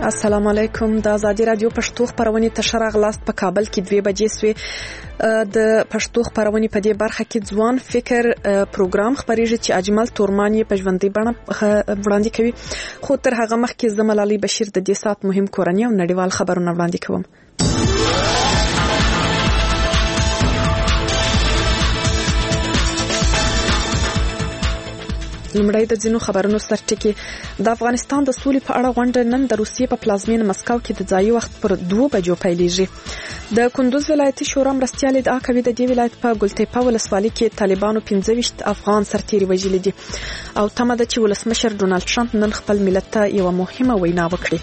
السلام علیکم. د ازادي رادیو پښتو خبرونه تشر اغلاست په کابل کې 2 بجې سوې. د پښتو خبرونه په دې برخه کې ځوان فکر پروګرام خبرېږي چې اجمل تورمانی په ژوندۍ بڼه وړاندې کوي. خو تر هغه مخکې زمل علي بشیر د دې سات مهم کورنۍ او نړیوال خبرونه وړاندې کوم. لمړی د ځینو خبرونو سرټکی. د افغانستان د سولې په اړه غونډه نن د روسیې په پلازمینه مسکو کې د ځایي وخت پر 2 بجو پیلېږي. د کندوز ولایتي شورا مرستیال ادعا کوي د دې ولایت په ګلتیپه ولسوالۍ کې طالبانو 15 افغان سرتیري وژلي دي او تمه ده چې ولسمشر ډونالد ټرمپ نن خپل ملت ته یو مهمه وینا وکړي.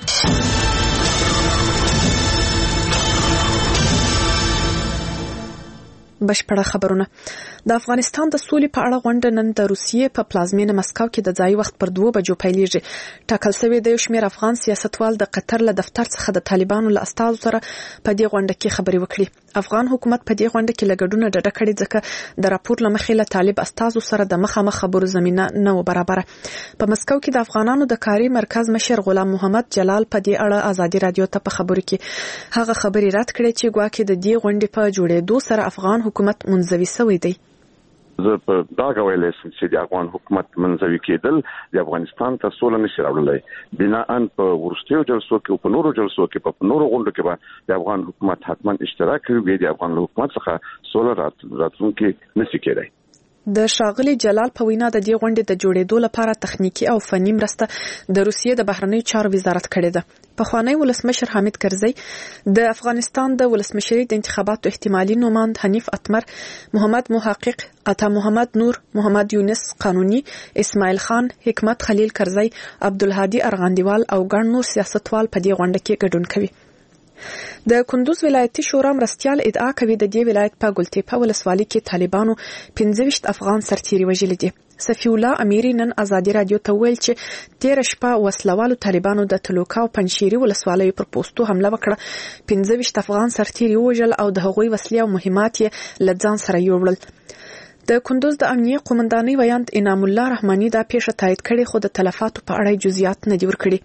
بشپړه خبرونه. د افغانستان د سولې په اړه غونډه نن د روسیې په پلازمینه مسکو کې د ځای وخت پر 2 بجو پیلېږي. ټاکل شوی د یو شمېر افغان سیاستوال د قطر له دفتر څخه د طالبانو له استازو سره په دې غونډه کې خبرې وکړي. افغان حکومت په دې غونډه کې لګډونه ډډه کړې ځکه د راپور لمخې له طالب استازو سره د مخامخ خبرو زمينه نه و برابره. په مسکو کې د افغانانو د کاري مرکز مشر غلام محمد جلال په دې اړه ازادي رادیو ته په خبرو کې هغه خبرې رد کړې چې ګواکې د دې غونډې په جوړېدو سره افغان حکومت منځوي شوی دی. زه په دا غوښتل چې د افغان حکومت منځوي کېدل د افغانستان ته سوله نشي راوړلای. بناءً په ورستیو جلسو کې او په نورو جلسو کې په نورو غونډو کې به د افغان حکومت حتما اشتراک کوي. د افغان حکومت څخه سوله راتلونکي نشي کېدای. د ښاغلي جلال په وینا د دې غونډې د جوړېدو لپاره تخنیکی او فني مرسته د روسیې د بهرنیو چارو وزارت کړې ده. پخوانی ولسمشر حامد کرزی، د افغانستان د ولسمشری د انتخاباتو احتمالي نوماند حنیف اتمر، محمد محقق، عطا محمد نور، محمد یونس قانونی، اسماعیل خان، حکمت خلیل کرزی، عبدالهادي ارغندیوال او ګڼ نور سیاستوال په دې غونډه کې ګډون کوي. د کندوز ولایتي شورا مرستیال ادعا کوي د دې ولایت په ګلتیپه ولسوالۍ کې طالبانو 15 افغان سرتیري وژلي دي. صفی الله امیری نن ازادي رادیو ته ویل چې 13 شپه وسلوالو طالبانو د تلوکا او پنشيري ولسوالۍ پر پوسټو حمله وکړه. 15 افغان سرتیري وژل او د هغوی وسلې او مهمات یې لځان سره یوړل. د کندوز د امنیه قومندانۍ ویاند انعام الله رحماني دا پیښه تایید کړي خو د تلفاتو په اړه جزئیات نه دی ورکړي.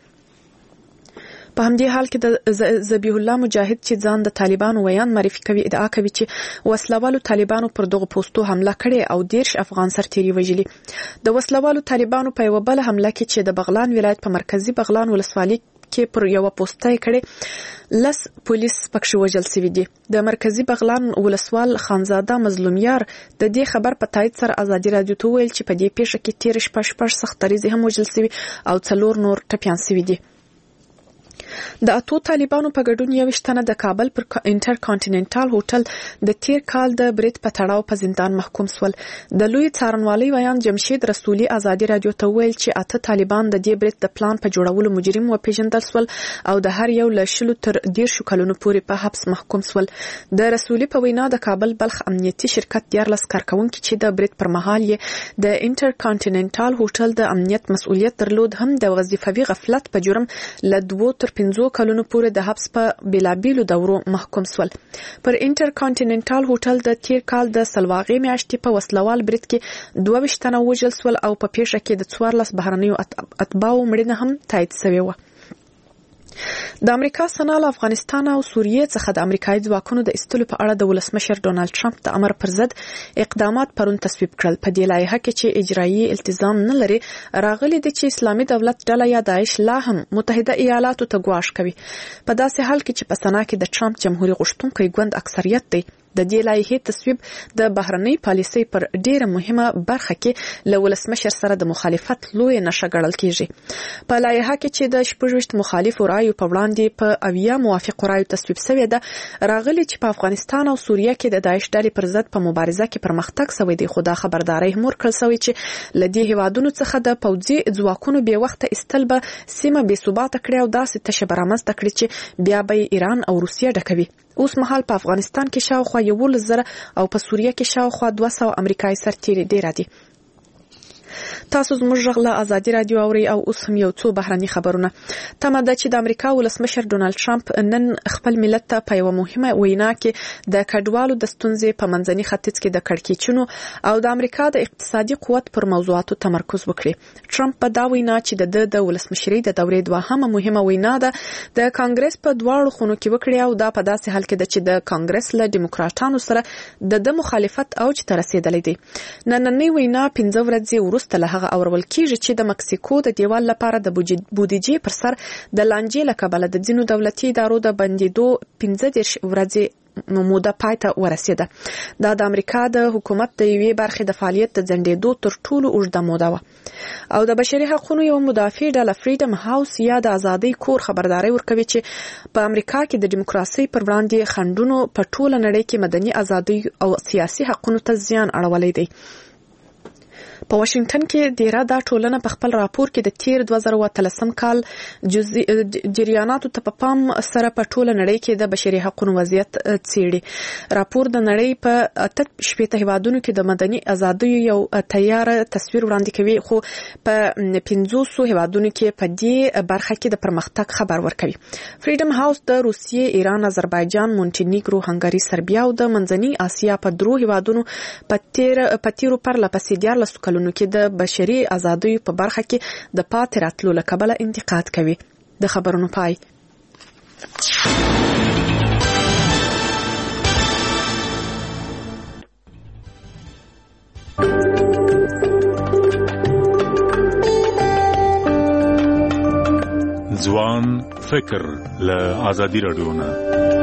په همدې حال کې د ذبیح الله مجاهد چې ځان د طالبانو ویان معرفي کوي ادعا کوي چې وسلوالو طالبانو پر دغه پوسټو حمله کړې او 13 افغان سرتیري وژلي. د وسلوالو طالبانو په یو بل حمله کې چې د بغلان ولایت په مرکزی بغلان ولسوالۍ کې پر یو پوسټای کړي لس پولیس پکښ وژل شوی دي. د مرکزی بغلان ولسوال خانزاده مظلومیار د دې خبر په تایید سره ازادي رادیو ته ویل چې په دې پیښه کې 13 سختریزي هم وژل شوی او 4 نور ټپيان شوی دي. د اتو طالبانو په ګډون 21 تنه د کابل پر انټر کانټیننټال هوټل د تیر کال د بریټ په تړاو په زندان محکوم شول. د لوی څارنوالۍ ویان جمشید رسولي ازادي رادیو ته ویل چې اته طالبان د دې بریټ د پلان په جوړولو مجرم و پیژندل شول او د هر یو له 10 تر 13 کلونو پورې په حبس محکوم شول. د رسولي په وینا د کابل بلخ امنیتي شرکت 14 کارکونکو چې د بریټ پر مهال یې د انټر کانټیننټال هوټل د امنیت مسؤلیت درلود هم د وظیفوي غفلت په جرم له 2 تر 15 کلونو پورې د حبس په بلابیلو دورو محکوم شول. پر انټر کانټیننټال هوټل د تیر کال د سلواغې میاشتې په وسلوال بریټ کې 22 تنه وژل شول او په پیښه کې د 14 بهرنیو اتباعو مړینه هم تایید شوې و. د امریکا سنا له افغانستان او سوریې څخه د امریکایي ځواکونو د ایستلو په اړه د ولسمشر ډونالد ټرمپ د امر پر ضد اقدامات پرون تصویب کړل. په دې لایحه کې چې اجرایي التزام نه لري راغلي دي چې اسلامي دولت ډله یا داعش لا هم متحده ایالاتو ته ګواښ کوي. په داسې حال کې چې په سنا کې د ټرمپ جمهوریت غوښتونکي ګوند اکثریت دی. د دې لایحې تصویب د بهرنۍ پالیسۍ پر ډیره مهمه برخه کې له ولسمشر سره د مخالفت لوی نشه ګڼل کیږي. په لایحه کې چې د 16 مخالفو رایو په وړاندې په 80 موافق رایو تصویب شوی ده راغلي چې په افغانستان او سوریه کې د داعش ډلې پر ضد په مبارزه کې پرمختګ شوی دی. خو دا خبرداري هم ورکړل شوی چې لدې هیوادونو څخه د پوځي ځواکونو به وخت استل به سیمه بې ثبات کړي او داسې تشبرامز تکړي چې بیا به ایران او روسیه ډکوي. اوس مهال په افغانستان کې شاوخوا 11,000 او په سوریه کې شاوخوا 200 امریکایي سرتیري ډیر دي. تاسو زموږ غږ له ازادي رادیو اوري او اوس هم یو څو بهرني خبرونه. تمه ده چې د امریکا ولسمشر ډونالد ټرمپ نن خپل ملت ته په یوه مهمه وینا کې د کډوالو د ستونزې په منځني ختیځ کې د کړکېچونو او د امریکا د اقتصادي قوت پر موضوعاتو تمرکز وکړي. ټرمپ په دا وینا چې د ولسمشرۍ د دورې دوهمه مهمه وینا ده د کانګرس په دواړو خونو کې وکړي او دا په داسې حال کې ده چې د کانګرس له دیموکراتانو سره د مخالفت اوج ته رسیدلی دی. نننۍ وینا 15 ورځې وروسته له هغه اورول کیږي چې د مکسیکو د دیوال لپاره د بودیجې پر سر د لانجې له کبله د ځینو دولتي ادارو د بندیدو 15 ورځې موده پای ته ورسیده. دا د امریکا د حکومت د یوې برخې د فعالیت د ځنډېدو تر ټولو اوږده موده وه. او د بشري حقوقو یو مدافع ډله فریډم هاوس یا د ازادۍ کور خبرداري ورکوي چې په امریکا کې د دیموکراسي پر وړاندې خنډونو په ټوله نړۍ کې مدني ازادۍ او سیاسي حقوقو ته زیان اړولی دی. په واشنگټن کې ډیره دا ټولنه په خپل راپور کې د تیر 2013 کال جریاناتو ته په پام سره په ټوله نړۍ کې د بشري حقوقو وضعیت څیړي. راپور د نړۍ په 18 هیوادونو کې د مدني ازادۍ یو تیار تصویر وړاندې کوي، خو په 500 هیوادونو کې په دې برخه کې د پرمختګ خبر ورکوي. فریډم هاوس د روسیې، ایران، آذربایجان، مونټینیګرو، هنګری، سربیا او د منځني اسیا په درو هیوادونو په تیرو پرلپسې 14 کلونو کې د بشري ازادیو په برخه کې د پاتې راتلو له کبله انتقاد کوي. د خبرونو پای. ځوان فکر له ازادي رادیو نه.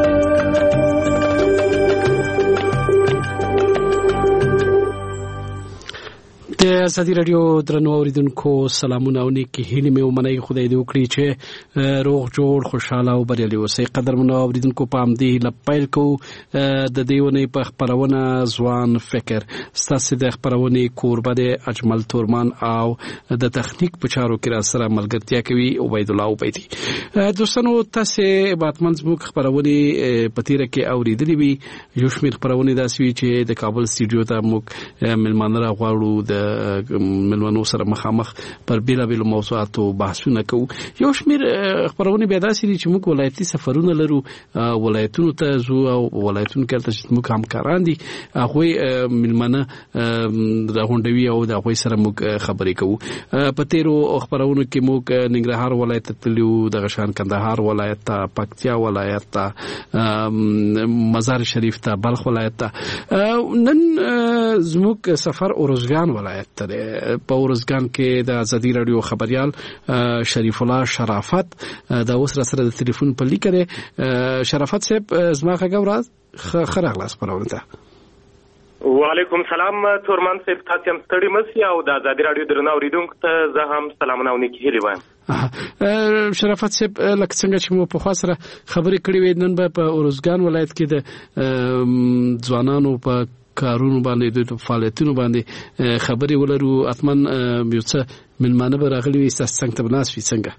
د ازادي رادیو درنو اوریدونکو سلامونه او نیکی هیلې مې ومنئ. خدای دې وکړي چې روغ جوړ خوشاله او بریالي اوسئ. قدرمنو اوریدونکو پام دې لپاره کو د دیونې په خبرونه ځوان فکر ستاسو د خبرونه کوربه د اجمل تورمان او د تخنیک په چارو کې را سره ملګرتیا کوي عبید الله عبیدی. دوستانو تاسو باتمن زموږ خبرونه پتیره کې اوریدلې وي. یو شمېر خبرونه داسې وي چې د کابل سټوډیو ته موږ ملمانه راغواړو د ملمنو سره مخامخ پر بیلابیلو موضوعاتو بحثونه کوو. یو شمېر خبرونه بیا داسې دي چې موږ ولایتي سفرونه لرو، ولایتونو ته ځو او ولایتونو کې هلته چې موږ همکاران دي هغوی ملمنه راغونډوي او د هغوی سره موږ خبرې کوو. په تیرو خبرونو کې موږ ننګرهار ولایت ته تللو، دغه شان کندهار ولایت ته، پکتیا ولایت ته، مزار شریف ته، بلخ ولایت ته. نن زموږ سفر اورزګان ولایت ته. په اورزګان کې د ازادي رادیو خبريال شریف الله شرافت دا اوس را سره د ټلیفون په لیک لري. شرافت صاحب زما غوړه خراغلاس پرونته. وعلیکم سلام تورمان صاحب، تاسو هم ستړي مسی او د ازادي رادیو درنو اوریدونکو ته زه هم سلامونه او نیکی هیلې وایم. شرافت صاحب لکه څنګه چې مو په خاصه خبرې کړې وې، نن به په اورزګان ولایت کې د ځوانانو په کارونو باندې د فعالیتونو باندې خبرې ولرو. اتمن یو څه ملمانه به راغلي وي، تاسو څنګه ته بناس وي څنګه؟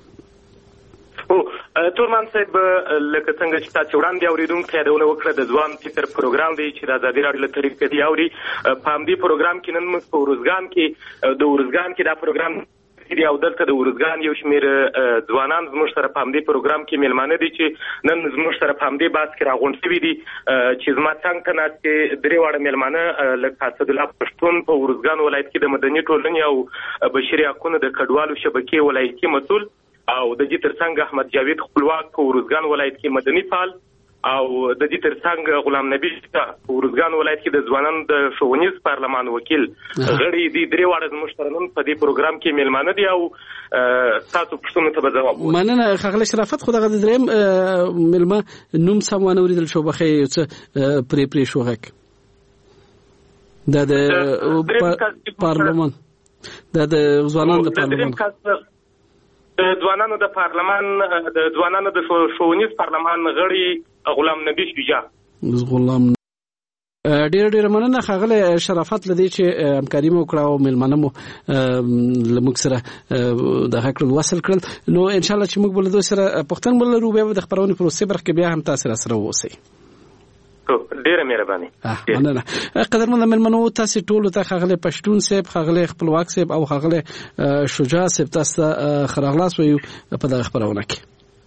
تورمان صاحب لکه څنګه چې تاسو وړاندې اوریدونکو ته یادونه وکړه، د ځوان فکر پروګرام دی چې د ازادي رادیو له طریقې دی اوري. په همدې پروګرام کې نن موږ په اورزګان کې دا پروګرام او دلته د اورزګان یو شمېر ځوانان زموږ سره په همدې پروګرام کې مېلمانه دي چې نن زموږ سره په همدې بحث کې راغونډ شوي دي چې زما څنګ ته ناستې درې واړه مېلمانه لکه اسدالله پښتون په اورزګان ولایت کې د مدني ټولنې او بشري حقوقو د کډوالو شبکې ولایتي مسؤل او د دې ترڅنګ احمد جاوید خپلواک په اورزګان ولایت کې مدني فعال او د دې ترڅنګ غلام نبی په اورزګان ولایت کې د ځوانانو د ښوونیز پارلمان وکیل غړي دي. درې واړه زموږ سره نن په دې پروګرام کې مېلمانه دي او تاسو پوښتنو ته به ځواب وایي. مننه ښاغلی شرافت. خو دغه د درېیم مېلمه نوم سم وانه اورېدل شو، بخې یو څه پرې شو غږ دا د پارلمان دا د ځوانانو د پارلمان د ځوانانو د پارلمان د ځوانانو د ښوونیز پارلمان غړي غلام نبی شجاع. غلام ډېر مننه ښاغلی شرافت لدی چې همکاري مو وکړه او مېلمانه مو لموږ سره د هکړل وصل کړل. نو ان شاء الله چې موږ بل دوی سره پښتون ولرو، بیا د خبرونې پروسې برخه کې بیا هم تاسو سره اوسئ. ډیره مهرباني. مننه. قدرمن ملمنو تاسو ټول ته خغله پښتون صاحب، خغله خپلواک صاحب او خغله شجاع صاحب تاسو خرغلاس ویو په دغه خبرونه کې.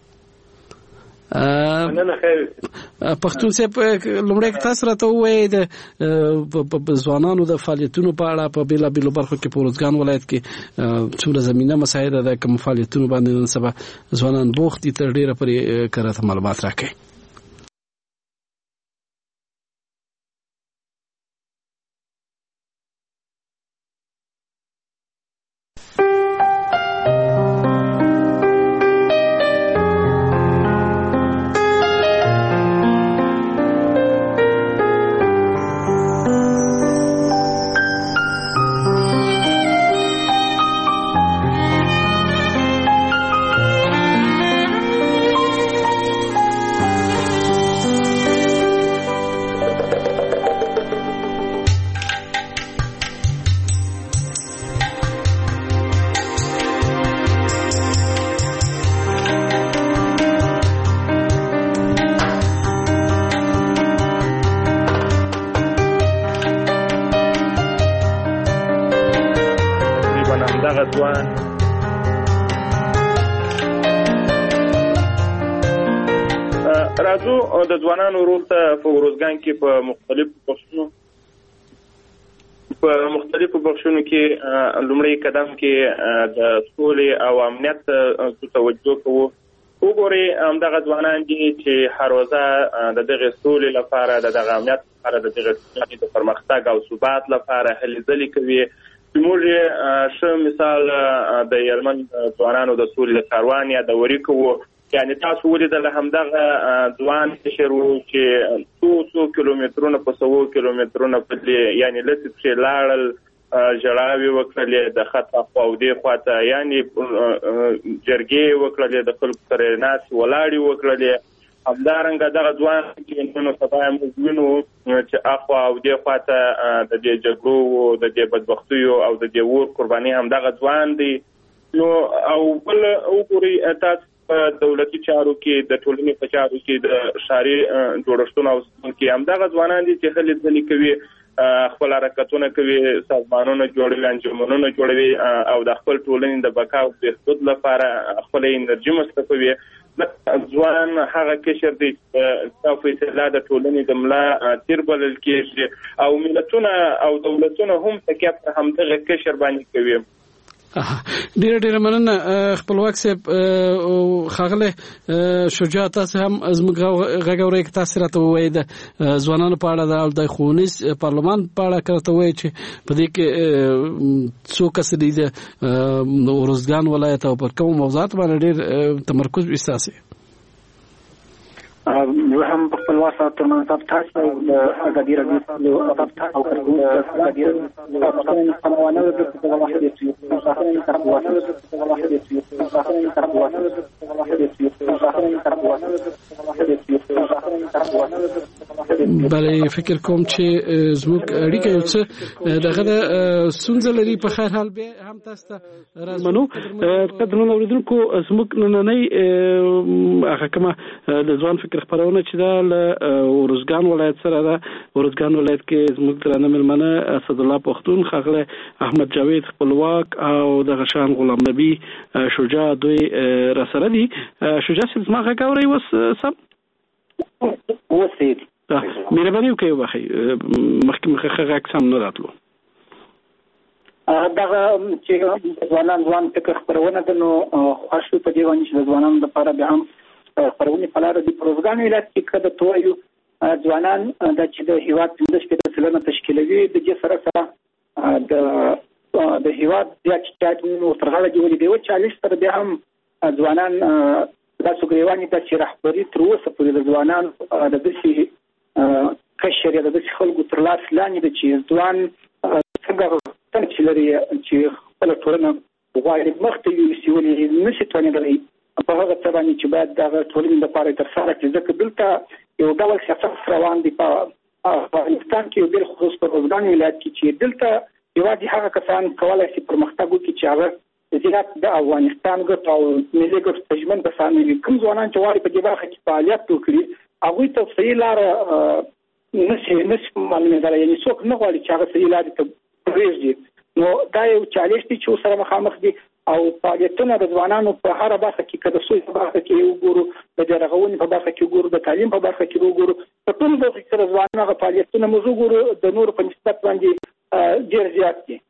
مننه خیر. پښتون صاحب لومړی تاسو راته وایي د ځوانانو د فعالیتونو په اړه په بیلا بیلو برخو کې په روزګان ولایت کې څومره زمينه مساعده ده کوم فعالیتونو باندې نن سبا ځوانان بوخت دي، تر ډیره پرې کړه معلومات راکړئ. راځو د ځوانانو رول ته په روزګان کې په مختلفو بخشونو کې لومړی قدم کې د سولې او امنیت توجه کوو. وګورئ همدغه ځوانان دي چې هر ورځ د دغه سولې لپاره، د دغه امنیت لپاره، د دغه د پرمختګ او ثبات لپاره هلې ځلې کوي. موږ ښه مثال د یلمن ځوانانو د سولې د کاروان یادوري کوو. یعنی تاسو ولیدل همدغه ځوان شروع چې 200 کیلومترونه په 100 کیلومترونه په یعنی لته چې لاړل جړاوي وکړلې د خط خو او دی خواته، یعنی جرګې وکړلې د خلکو سره ناس ولاړی وکړلې. همدارنګه دغه ځوان چې نن سبا موږ وینو چې اخو او دی خواته د دې جګړو د دې بدبختیو او د دې ور قرباني همدغه ځوان دی. نو او بل وګورئ تاسو دولتي چارو کې، د ټولنې په چارو کې، د ښاري جوړښتونو او کې همدغه ځوانان دي چې هلې ځلې کوي، خپل حرکتونه کوي، سازمانونه جوړوي، انجمنونه جوړوي او د خپل ټولنې د بقا او بهبود لپاره خپل انرژي مصرفوي. ځوان هغه کشر دی چې فیصله د ټولنې د ملا تیر بلل کېږي او ملتونه او دولتونه هم تکیه پر همدغه کشر باندې کوي. ډیر مننه خپلواک صاحب. خاغله شجاع تاسو هم زموږ غږوري کې تاسو راته وایي د ځوانانو په اړه د خونیز پارلمان په اړه کوته وایي چې په دې کې څو کس دي د روزګان ولایت او پر کوم موضوعات باندې ډیر تمرکز وساسي. نو هم په خپل واسطه ترمن تاسو د ازادي راډیو او تاسو او د ازادي راډیو قانونونه د واحد بلې فکر کوم چې زموږ اړیکه یو څه دغه سونځ لري. په خیر حال به هم تاسو ته راځو. قدرمنو اوریدونکو زموږ نننۍ هغه کومه د ځوان فکر خبرونه چې دا له روزګان ولایت سره ده. روزګان ولایت کې زموږ درانه ملمنه اسد الله پښتون، خاغله احمد جاوید خپلواک او د غشان غلام نبی شجاع دوی را سره دي. شجاع صاحب ما غاوري وس سم وسید مهرباني وکړئ وبخښئ مخکې اقسام نه راتلو. دغه چې ځوان فکر خبرونه ده نو خوښو په دې باندې چې ځوانانو لپاره به هم خبرونه په لار دي. پروګرام ولایت کې کده توایو ځوانان د چې د هیواد 15% تشکیلوي. د دې سره د هیواد د چاټونو ترغاړه جوړې دی او 40 سره به هم ځوانان د سګریواني د چې رهبری تر اوسه پورې د ځوانان د دې کشر د دې خلکو تر لاس لاندې د چې ځوان څنګه چې لري چې خپل ټولنه غواړي مخته یو سیولې نشي توانېدلی په هغه څه باندې چې باید د ټولنې لپاره تر سره چې ځکه دلته یو ډول سیاست روان دی په افغانستان کې، یو بل خصوص په روزګان ولایت کې چې دلته یوازې هغه کسان کولای شي پرمختګ وکړي چې هغه زیات د افغانستان ګټه او ملي ګټه تضمین بسانه کوم ځوانان چې واري په دې برخه کې فعالیت وکړي هغه ته صحیح لار نشي معلومه یعنی څوک نه غواړي چې هغه صحیح لارې ته پرېږدي نو دا یو چالش دی چې سره مخامخ دي او فعالیتونه د ځوانانو په هر برخه کې کده سوی په برخه کې وګورو د جرغونې په برخه کې وګورو د تعلیم په برخه کې وګورو په ټول برخه کې ځوانانو فعالیتونه موږ وګورو د نور په نسبت باندې ډیر زیات دي.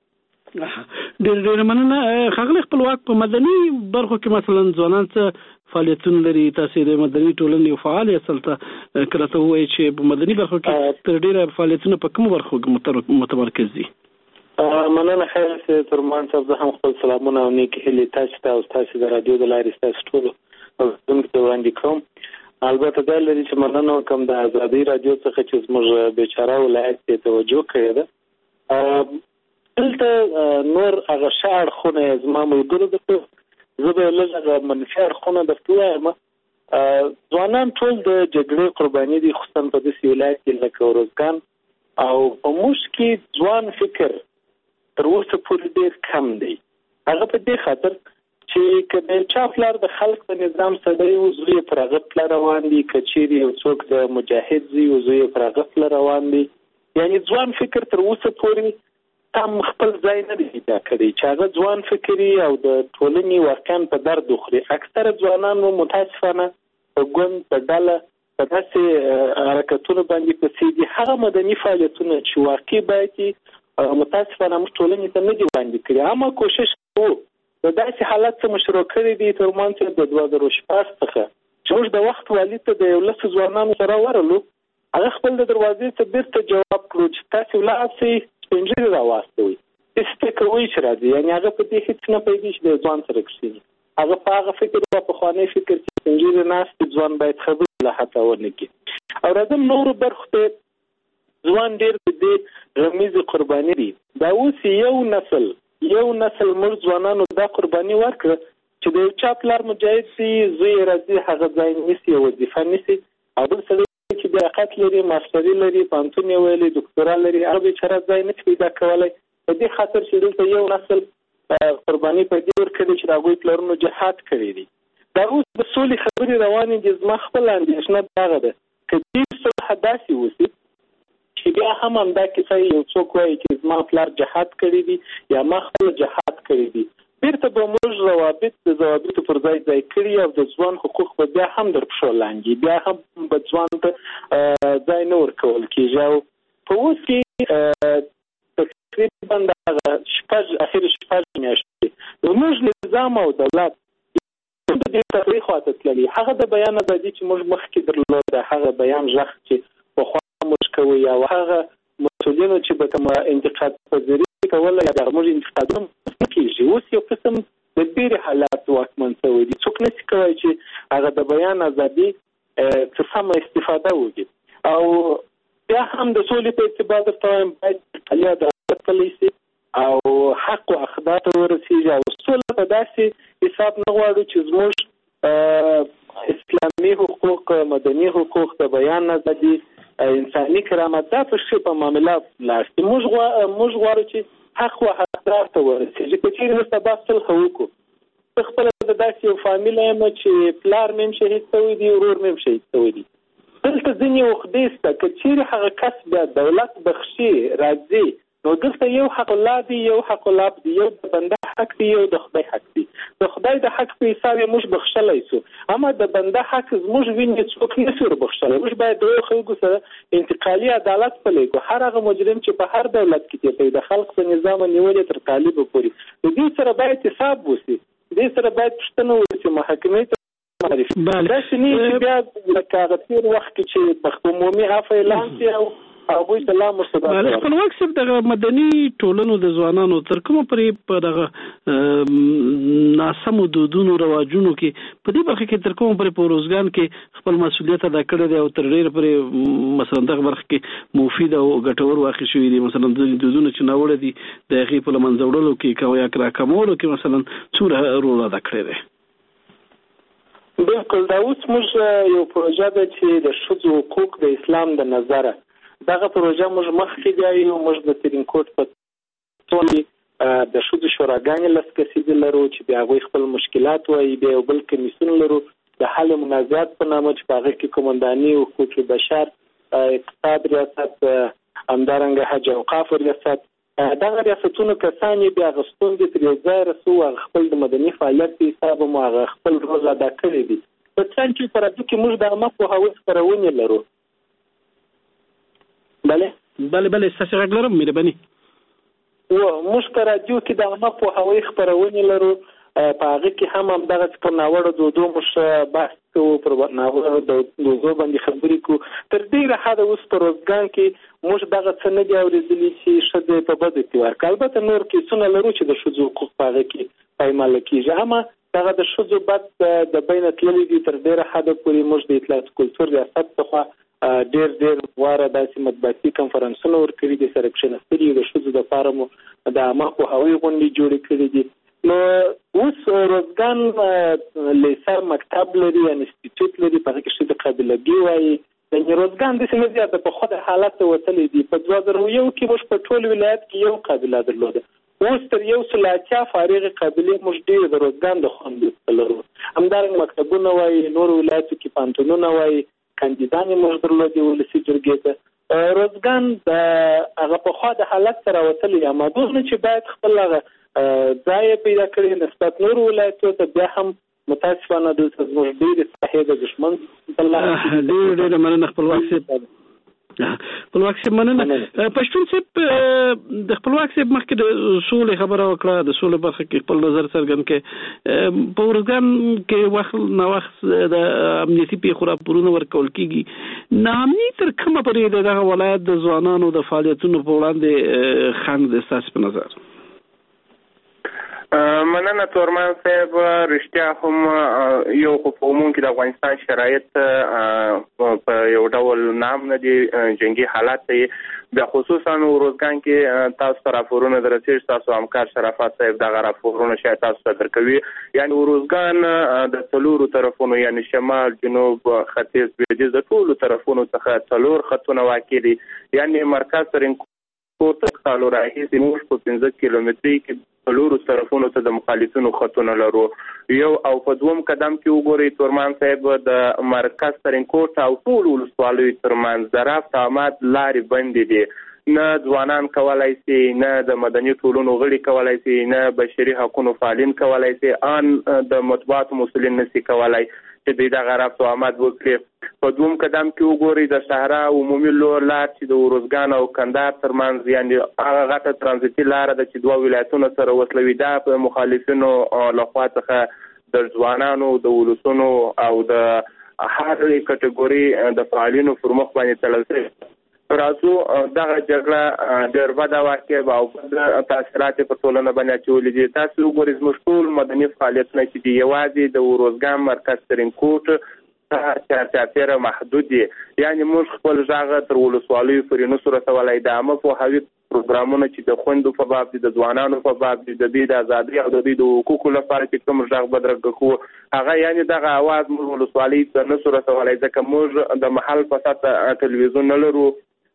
ډېر مننه ښاغلی خپلواک. په مدني برخو کې مثلا ځوانان څه فعالیتونه لري؟ تاسو د مدني ټولنې فعال یاست، کله ته وایي چې په مدني برخو کې تر ډېره فعالیتونه په کومو برخو کې متمرکز دي؟ مننه خیر سي ترمان صاحب. زه هم خپل سلامونه او نیک هیلې تاسو ته او تاسو د رادیو د لارې تاسو ټول اوریدونکو وړاندې کوم. البته دا لري چې مننه کوم د ازادي رادیو څخه چې زموږ بیچاره ولایت ته توجه کړې ده. دلته نور هغه شاړ خونه زما ملګرو د زه به لږ منفي خونه درته وایم. ځوانان ټول د جګړې قرباني دي، خصوصا په داسې ولایت کې لکه ورزګان او په موږ کې ځوان فکر تر اوسه پورې ډېر کم دی. هغه په دې خاطر چې کله چا پلار د خلک په نظام سره یو زوی پر هغه پلار روان دي، کچېری یو څوک د مجاهد زی یو زوی پر هغه پلار روان دي. یعنی ځوان فکر تر اوسه پورې تم خپل ځای نه دی پیدا کړی چې هغه ځوان فکري او د ټولنې واقعا په درد وخوري. اکثره ځوانان متاسفانه په ګوند په ډله په داسې حرکتونو باندې پسې دي. هغه مدني فعالیتونه چې واقعي باید متاسفانه موږ ټولنې ته نه دي وړاندې کړي. اما کوشش کوو د داسې حالت څخه مشروع کړی دي تر منځ د 2014 څخه چې موږ د وخت والي ته د 11 ځوانانو سره ورلو. هغه خپل د دروازې ته بیرته جواب کړو چې تاسو ولاړئ سپینجري راواستوي. هیڅ کوي چې راځي، یعنی هغه په دې هیڅ نه پوهېږي چې د ځوان سره کښېني. هغه په هغه فکر په پخوانی فکر چې سپینجري ناست ځوان باید خبرې له حته ونه کړي. او راځم نورو برخو ته. ځوان ډېر د دې غمیزې قرباني دي. دا اوس یو نسل موږ ځوانانو دا قرباني ورکړه چې د یو چا پلار مجاهد سي، زوی راځي هغه ځای نیسي، وظیفه نیسي، او بل سړی چې لیاقت لري، ماستري لري، پوهنتون یې ویلي، ډاکټرا لري، هغه بیچاره ځای نه پیدا کولی. په دې خاطر چې دلته یو نسل قرباني په دې ورکړي چې د هغوی پلرونو جهاد کړی دي. دا اوس د سولې خبرې روانې دي. زما خپله اندېښنه دغه ده که دې صلح داسې وسي چې بیا هم همدا کیسه یو څوک وایي چې زما پلار جهاد کړی دي یا ما خپل جهاد کړی دي، بیرته به موږ روابط د ضوابطو پر ځای کړي او د ځوان حقوق به بیا هم در پښو لاندې، بیا هم به ځوان ته ځای نه ورکول کېږي. او په اوس کې تقریبا اخر شپږ میاشتې زموږ نظام او دولت د دې تفریح خواته تللي. هغه د بیان ازادي چې موږ مخکې درلوده، هغه بیان غږ چې پخوا موږ کوو، یا هغه مسؤلینو چې به کومه انتقاد پذیري کوله یا د موږ انتقادونه نه کېږي. اوس یو قسم د ډېرې حالات واکمن شوی دي. څوک نشي کولی چې هغه د بیان ازادي څه سمه استفاده وکړي. او بیا هم د سولې په اعتبار درته وایم باید عالي عدالت پلی شي او حق او اقدار ته ورسېږي. او سوله په داسې حساب نه غواړو چې زموږ اسلامي حقوق، مدني حقوق، د بیان ازادي، انساني کرامت دا په ښه په معاملات لاړ شي. موږ غواړو چې حق او حقدار ته ورسېږي. که چېرې موږ سبا صلح وکړو، زه خپله د داسې یو فامیل یم چې پلار مې هم شهید شوی دی، ورور مې هم شهید شوی دی. دلته ځینې عقدې شته. که چېرې هغه کس بیا دولت بخښي راځي، نو دلته یو حق الله دی، یو حق العبد دی، یو د بنده حق دی، یو د خدای حق دی. د خدای د حق په حساب یې موږ بخښلی سو، اما د بنده حق زموږ وینې څوک نه سي وربخښلی. موږ باید د یو خلکو سره انتقالي عدالت پلی کړو. هر هغه مجرم چې په هر دولت کې دی د خلق په نظام نیولې تر طالبو پورې، د دې سره باید حساب وسي، د دې سره باید پوښتنه وسي، محاکمې ته معرفي. داسې نه چې بیا لکه هغه تېر وخت کې چې عمومي عفو اعلان شي او هغوی سلام ورسره. خپلواک صاحب دغه مدني ټولنو د ځوانانو تر کومه پورې په دغه ناسمو دودونو رواجونو کې په دې برخه کې تر کومه پورې په روزګان کې خپل مسؤلیت ادا کړی دی او تر ډېره پورې مثلا دغه برخه کې مفید او ګټور واقع شوي دي؟ مثلا د دودونو چې ناوړه دي د هغې په له منځه وړلو کې یا راکمولو کې مثلا څومره رول ادا کړی دی؟ بالکل. دا اوس موږ یو پروژه ده چې د ښځو حقوق د اسلام د نظره، دغه پروژه موږ مخکې بیایو. موږ د ترینکوټ په ټول د ښځو شوراګانې لس کسیزې لرو چې بیا هغوی خپل مشکلات وایي. بیا یو بل کمیسیون لرو د حل منازعات په نامه چې په هغه کې قومنداني، حقوق بشر اقتصاد ریاست، همدارنګه حج او اوقاف ریاست، دغه ریاستونو کسان بیا غستون دي تر ځای رسو خپل د مدني فعالیت په حساب مو خپل رول ادا کړی دي. په څنګه چې پر دې کې موږ د عامه پوهاوی خپرونه لرو. بله ستاسو غږ لرم مهرباني. موږ پر رادیو کې د عامه پوهاوی خپرونه لرو. په هغه کې هم دغه پر ناوړه دودو موږ بحث کوو، پر ناوړه دودو باندې خبرې کوو. تر ډېره حده اوس په روزګان کې موږ دغه څه نه دي اورېدلي چې ښځې په بده کې ورکړي. البته نور کیسونه لرو چې د ښځو حقوق په هغه کې پایماله کېږي، اما دغه د ښځو بد د بینه تللي دي. تر ډېره حده پورې موږ د اطلاعات کلتور ریاست څخه ډېر واره داسې مطبوعاتي کنفرانسونه ورکړي دي، سره کښېنستلي د ښځو دپاره مو د عامه پوهاوی غونډې جوړې کړي دي. نو اوس روزګان لیسه مکتب لري، انسټیټیوټ لري، په هغه کې ښځې قابلګي وایي. یعنې روزګان داسې نه زیاته په خود حالت ته وتلی دي. په 2001 کې موږ په ټول ولایت کې یو قابله درلوده. اوس تر 180 فارغ قابلې موږ ډېر د روزګان د خوندو لرو. همدارنګه مکتبونه وایي، نور ولایتو کې پانتونونه وایي، کاندیدانې موږ درلودې ولسي جرګې ته. روزګان د هغه په خوا د حالت سره وتلی، اما دوه چې باید خپل هغه ځای پیدا کړي نسبت نور ولایتو ته. بیا هم متاسفانه دلته زموږ ډېرې ساحې د دښمن ډېره مننه. خپلواک صاحب مننه. پښتون صاحب د خپلواک صاحب مخکې د سولې خبره وکړه، د سولې برخه کې خپل نظر څرګند کړي. په روزګان کې وخت نه وخت د امنیتي پیښو راپورونه ورکول کېږي. ناامني تر کومه پورې دغه ولایت د ځوانانو د فعالیتونو په وړاندې خنډ دی ستاسو په نظر؟ مننه تورمان صاحب. رښتیا هم یو خو په عموم کې د افغانستان شرایط په یو ډول نام نه دي، جنگي حالات دی. بیا خصوصا روزګان کې تاسو ته راپورونه درسېږي، تاسو همکار شرافت صاحب دغه راپورونه شاید تاسو ته درکوي. یعنې روزګان د څلورو طرفونو، یعنې شمال، جنوب، ختیځ، لویدیځ، د ټولو طرفونو څخه 4 خطونه واقع دي. یعنې مرکز ترینکوټ کالو راهیسې موږ په 15 کیلومترۍ کې څلورو طرفونو ته د مخالفینو خطونه لرو. یو او په دوم قدم کې وګورئ تورمان صاحب، د مرکز ترینکوټ او ټول ولسوالیو ترمنځ د رفت آمد لارې بندې دي. نه ځوانان کولای شي، نه د مدني ټولنو غړي کولای شي، نه بشري حقوقو فعالین کولای شي، ان د مطبوعاتو مسؤلین نشي کولای چې دغه رفت آمد وکړي. په دوم قدم کې وګورئ د صحرا عمومي لار چې د روزګان او کندهار ترمنځ، یعنې هغه غټه ترانزیتي لاره ده چې دوه ولایتونه سره وصلوي. دا په مخالفینو لخوا څخه د ځوانانو، د ولسونو او د هر کټګوري د فعالینو پر مخ باندې تړل شوی. راځو دغه جګړه ډېر بده واقع او تاثیرات په ټولنه باندې اچولي دي. تاسو وګورئ زموږ ټول مدني فعالیتونه چې دي یوازې د روزګان مرکز ترینکوټ چاپیره محدود دي. یعنې موږ خپل غږ تر ولسوالیو پورې نشو رسولی. د عامه پوهاوي پروګرامونه چې د خویندو په باب دي، د ځوانانو په باب دي، د دوی د ازادۍ او د دوی د حقوقو لپاره چې کوم غږ بدرګه کوو، هغه یعنې دغه اواز موږ ولسوالۍ ته نشو رسولی، ځکه موږ د محل په سطح تلویزیون نه لرو،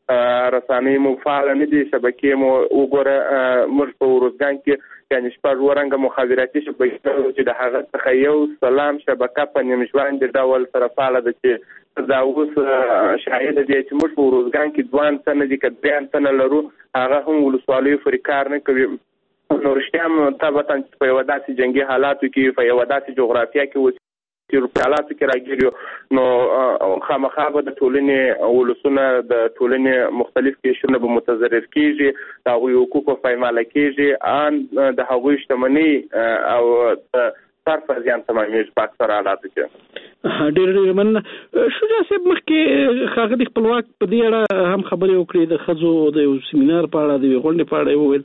رسانۍ مو فعاله نه دي، شبکې مو وګوره. موږ په روزګان کې یعنې 6 ورنګه مخابراتي شبکې چې د هغه څخه یو سلام شبکه په نیمژوند ډول سره فعاله ده چې دا اوس شاهد دی چې موږ په روزګان کې 2 تنه دي که 3 تنه لرو، هغه هم ولسوالیو پورې کار نه کوي. نو رښتیا هم طبعا په یو داسې جنګي حالاتو کې، په یو داسې جغرافیه کې چې حالاتو کې راګیریو، نو خامخا به د ټولنې ولسونه، د ټولنې مختلف قشرونه به متضرر کېږي، د هغوی حقوقو پایماله کېږي، ان د هغوی شتمنۍ او صرف زیان تمامېږي په اکثر حالاتو کې. ډېر مننه. شجاع صاحب مخکې ښاغلي خپلواک په دې اړه هم خبرې وکړې، د ښځو د یو سیمینار په اړه، د یوې غونډې په اړه وویل،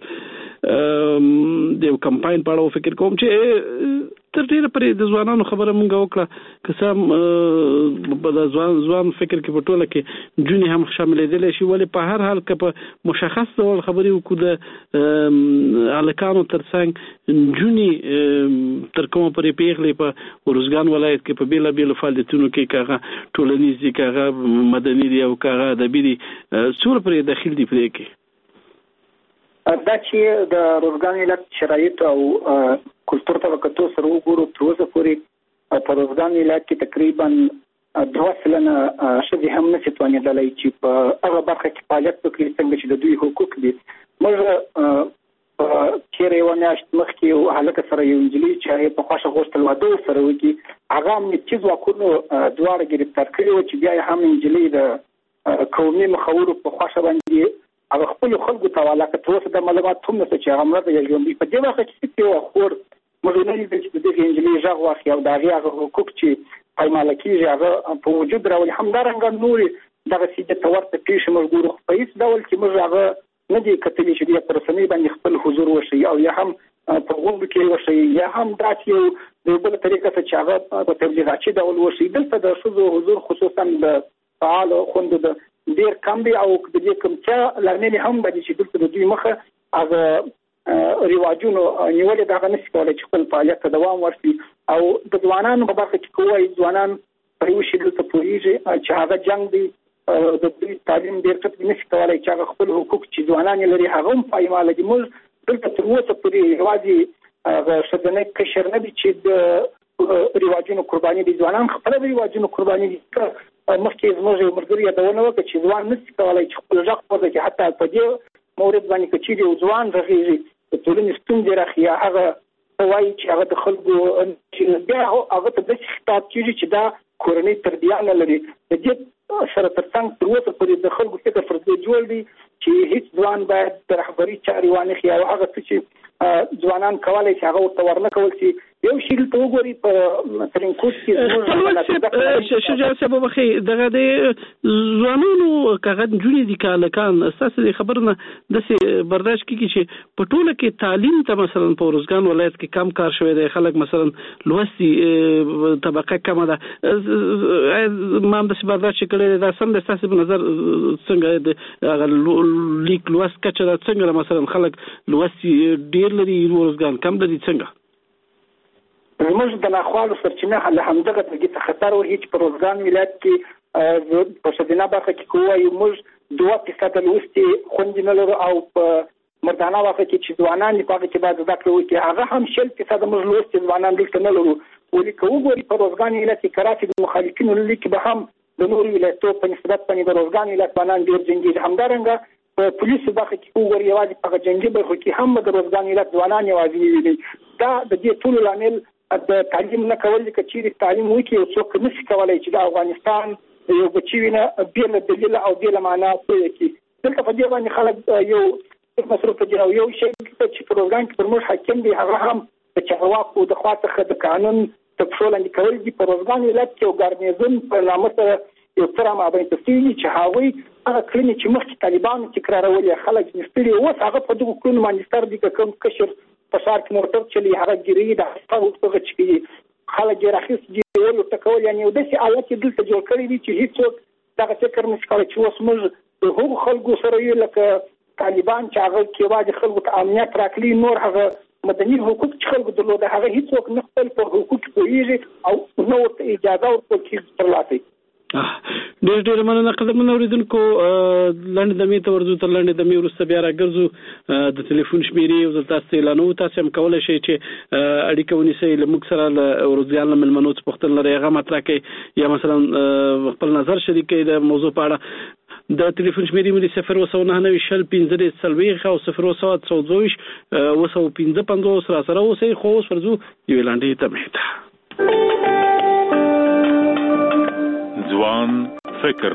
د یو کمپاین په اړه فکر کوم چې تر ډېره پرې د ځوانانو خبره مونږ وکړه. که څه هم د ځوان فکر کې په ټوله کې نجونې هم شاملېدلی شي، ولې په هر حال که په مشخص ډول خبرې وکړو د هلکانو تر څنګ نجونې تر کومه پورې پیغلې په روزګان ولایت کې په بېلابېلو فعالیتونو کې که هغه ټولنیز دي، که هغه مدني دي او که هغه ادبي دي، څومره پرې داخل دي پرې کې؟ دا چې د روزګان ولایت شرایط او کلتور ته وکتو سره وګورو، تر اوسه پورې په روزګان ولایت کې تقریبا 2% شدي هم نشي توانېدلای چې په هغه برخه کې فعالیت وکړي څنګه چې د دوی حقوق دي. موږ چیرې ونهشت مخکې حالت سره یو انجلي چې په خوښه غوښتل واده سره وکړي هغه هم چې ځواکونو دواړه ګرفتار کړي و چې بیا هم انجلي د قومي مخورو په خوښه باندې هغه خپل خلکو ته علاقه توسه د معلومات هم نشي چې هغه مرده یو په دې وخت کې چې خور موږ نه لیدل چې د انجلي ژغ واخی او د هغه حقوق چې پایماله کیږي هغه په وجود راولي همدارنګه نوري دغه سیده تورته پیښه موږ ګورو په هیڅ ډول چې موږ هغه نه دي کتلی چې د پرسنۍ باندې خپل حضور وشي او یا هم په غونډه کې وشي یا هم داسې یو د بل طریقه چې هغه په تبلیغاتي ډول وشي. دلته د شذو حضور خصوصا د فعال خوند د ډیر کم دی او د دې کوم چې لرنې هم باندې چې دلته د دوی مخه هغه ریواجونو نیولې دغه نشي کولای چې خپل فعالیت ته دوام ورکړي او د ځوانانو په برخه کې کوی ځوانان په یو شی دلته پوریږي چې هغه جنگ دی د دوی تعلیم ډیر څه نشي کولای چې هغه خپل حقوق چې ځوانان لري هغه هم پایماله دي. موږ دلته تر اوسه پورې یوازې هغه شدنه کشر نه دي چې د ریواجونو قرباني دي ځوانان خپل ریواجونو قرباني دي. مخکې زموږ یو مرګري یادونه وکړه چې ځوان نشي کولای چې خپل ځخ په کې حتی په دې مورد باندې چې یو ځوان رغېږي د ټولنې ستونزې راخیا هغه وایي چې هغه د خلکو بیا هغه ته د خطاب کیږي چې دا کورنۍ تربیه نه لري. د دې سره ترڅنګ تر اوسه پورې د خلکو فکر پر دې جوړ دي چې هیڅ ځوان باید د رهبري چارې وانه خي او هغه څه چې ځوانان کولای شي هغه ورته ورنه کول شي یو شی ته وګوري په ترنکوټ کې شجاع صاحب بخي دغه د ځوانانو کاغذ جوړې دي کالکان اساس خبرونه د برداشت کیږي چې په ټوله کې تعلیم ته مثلا په روزګان ولایت کې کم کار شوی دی خلک مثلا لوستي طبقه کم ده ما هم د برداشت کړی دا سم د اساس په نظر څنګه د لیک لوست کچره څنګه مثلا خلک لوستي ډیر لري روزګان کم لري څنګه موږ د ناخوالو سرچینه له همدغه د خطر او هیڅ په روزګان ولایت کې په شدینه برخه کې کوی موږ 2% لوستي خوندې نه لرو او په مردانه برخه کې چې ځوانان په هغه کې باید زده کړو کې هغه هم 0% موږ لوستي ځوانان دلته نه لرو ولې کوی په روزګان ولایت کې کراچي د مخالفینو لیک به هم د نور ولایتو په نسبت باندې د روزګان ولایت باندې ډیر جنگي همدارنګه په پولیسو برخه کې وګورئ یوازې په جنگي برخه کې هم د روزګان ولایت ځوانان یوازې ویلي دا د دې ټول لامل د تعلیم نه کول چې چیرې تعلیم وکړي او څوک نشي کولای چې د افغانستان یو بچیونه بیل دلیل او بیل معنا کوي. دلته په دې باندې خلک یو مصرف کوي او یو شی چې پروګرام کې پرموږ حاکم دی هغه هم چې هواکو د خاطر د قانون تفصیل کول دي په روزګان ولایت کې او ګارنیزون په نامه سره یو تر ما باندې تفصیلي چې هغوی هغه کړنې چې مخکې طالبانو تکرارولې خلک نستري اوس هغه په دغه کړنو باندې ستر دي کوم کشر په شار کې موټر چلی هغه ګری د خپل وګړي چې خلک یې راخص دي ولو تکول یعنی د سي آیات دلته جوړ کړی دي چې هیڅ دغه فکر نشي کولای چې اوس موږ د هغو خلکو سره یو لکه طالبان چې هغه کې واجب خلکو ته امنیت راکړي نور هغه مدني حقوق چې خلکو درلوده هغه هیڅ وخت نه خپل په حقوق پوهیږي او نو اجازه ورکړي ترلاسه. ډېر مننه قدمونه اوریدونکو لاندې دمې ته ورځو تر لاندې دمې وروسته بیا راګرځو د ټلیفون شمیرې او تاسو اعلانو تاسو هم کولای شئ چې اړیکه ونیسئ له موږ سره له ورځيان له ملمنو څخه پوښتنه لري هغه مطرح کړئ یا مثلا خپل نظر شریک کړئ د موضوع په اړه. د ټلیفون شمیرې مې 01990 او 02025 سره اوسئ خو اوس ورځو یو لاندې دمې ته ځوان فکر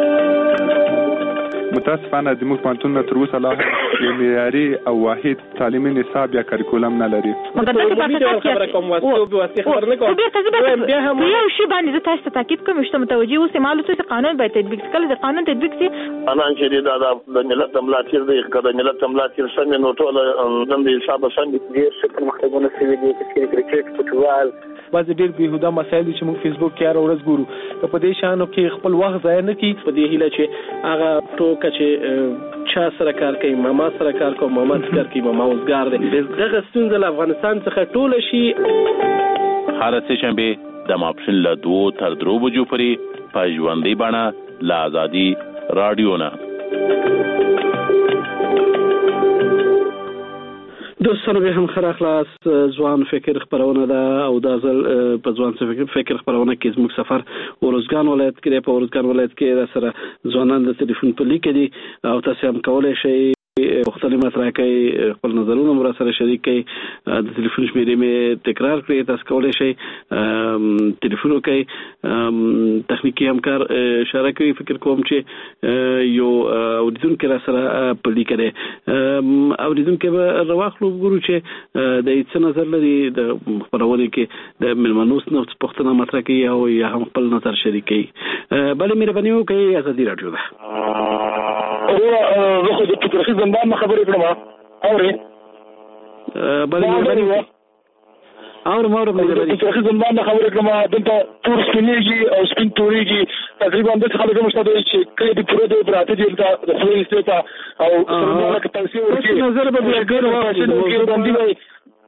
متاسفانه زموږ پوهنتونونه تر اوسه لا معیاري او واحد تعلیمي نصاب یا کریکولم نه لري. خبره کوم واسطه خبر نه کوم بیا هم یو شی باندې تاسو ته تاکید کوم چې متوجي اوسئ معلومات چې قانون باید تطبیق کړي د قانون تطبیق سي انا چې دا د ملت ملاتړ دی کله ملت ملاتړ سم نو ټول نن د حساب سم دي چې مختلفونه سوي دي چې کرکټ فوټبال بعض ډېر بهوده مسایل چې موږ فیسبوک کې هر ورځ ګورو په دې شانو کې خپل وخت ضایع نه کړي په دې هیله چې هغه ټوکه چې چا سره کار کوي ماما سره کار کوي ماما سره کار کوي ماما وزګار دی دغه ستونزه له افغانستان څخه ټول شي. هر څه شنبه د ماپښین له 2 تر 3 بجو پورې په ژوندۍ بڼه له آزادي رادیو نه. دوستانو به هم خراخلاص ځوان فکر خبرونه ده او د ځل په ځوان فکر خبرونه کې زموږ سفر ورزګان ولایت کې په ورزګان ولایت کې سره ځوانان د ټلیفون په لیک دي او تاسو هم کولای شئ مختلف مطرح کوي خپل نظرونه مر سره شریک کړئ د ټلیفون شمیرې مې تکرار کړئ تاسو کولای شئ ټلیفون وکړئ تخنیکی همکار اشاره کوي فکر کوم چې یو اوریدونکو را سره په لیک دی اوریدونکو به رواخلو ګورو چې د هیڅ نظر لري د خبرونه کې د ملمنوس نو پښتنه مطرح کوي او یا هم خپل نظر شریک کوي بلې مهرباني وکړئ ازادي رادیو ده زه خو د فکرخي زندان نه خبرې کړم اورې بلې مهرباني اورم د فکرخي زندان نه خبرې کړم دلته تور سپینېږي او سپین تورېږي تقریبا داسې خلک هم شته چې کله د پوره د براته دي د فلوري سټیټا او سره د تنسیق ورکړي نظر به ګر واخلي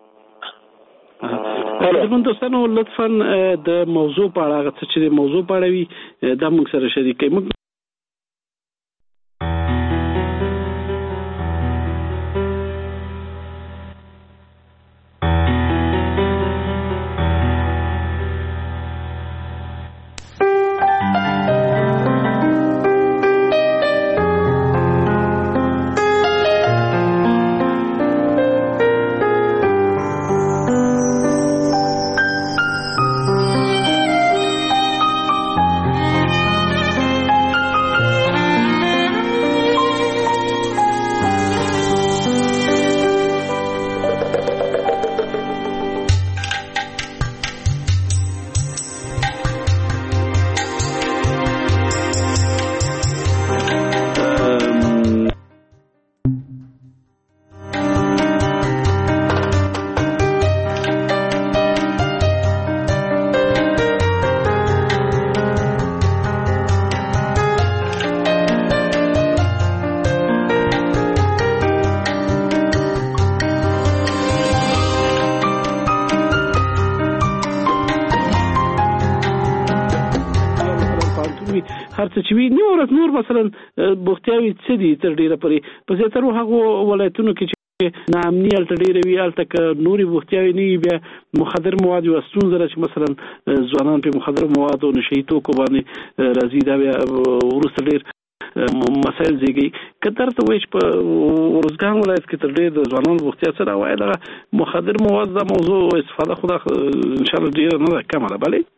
زموږ دوستانو لطفاً د موضوع په اړه چې موضوع په اړه وي دا موږ سره شریک کړئ هرڅه چې وی نور مثلا بوختیاوي څه دي تر ډیره پرې په زیاتره هغه ولایتونو کې چې نامني الټډیره وی الټک نوري بوختیاوي نه بیا مخدر مواد او ستونزه چې مثلا ځوانان په مخدر مواد او نشي توکو باندې راځي دا ورسره ډیر مسائل زیږي کتر ته وایي په ورزګان ولایت کې تر ډیر ځوانان بوختیا سره وایي دا مخدر مواد د موضوع استفاده خدا ان شاء الله ډیر نه کمه ده بلې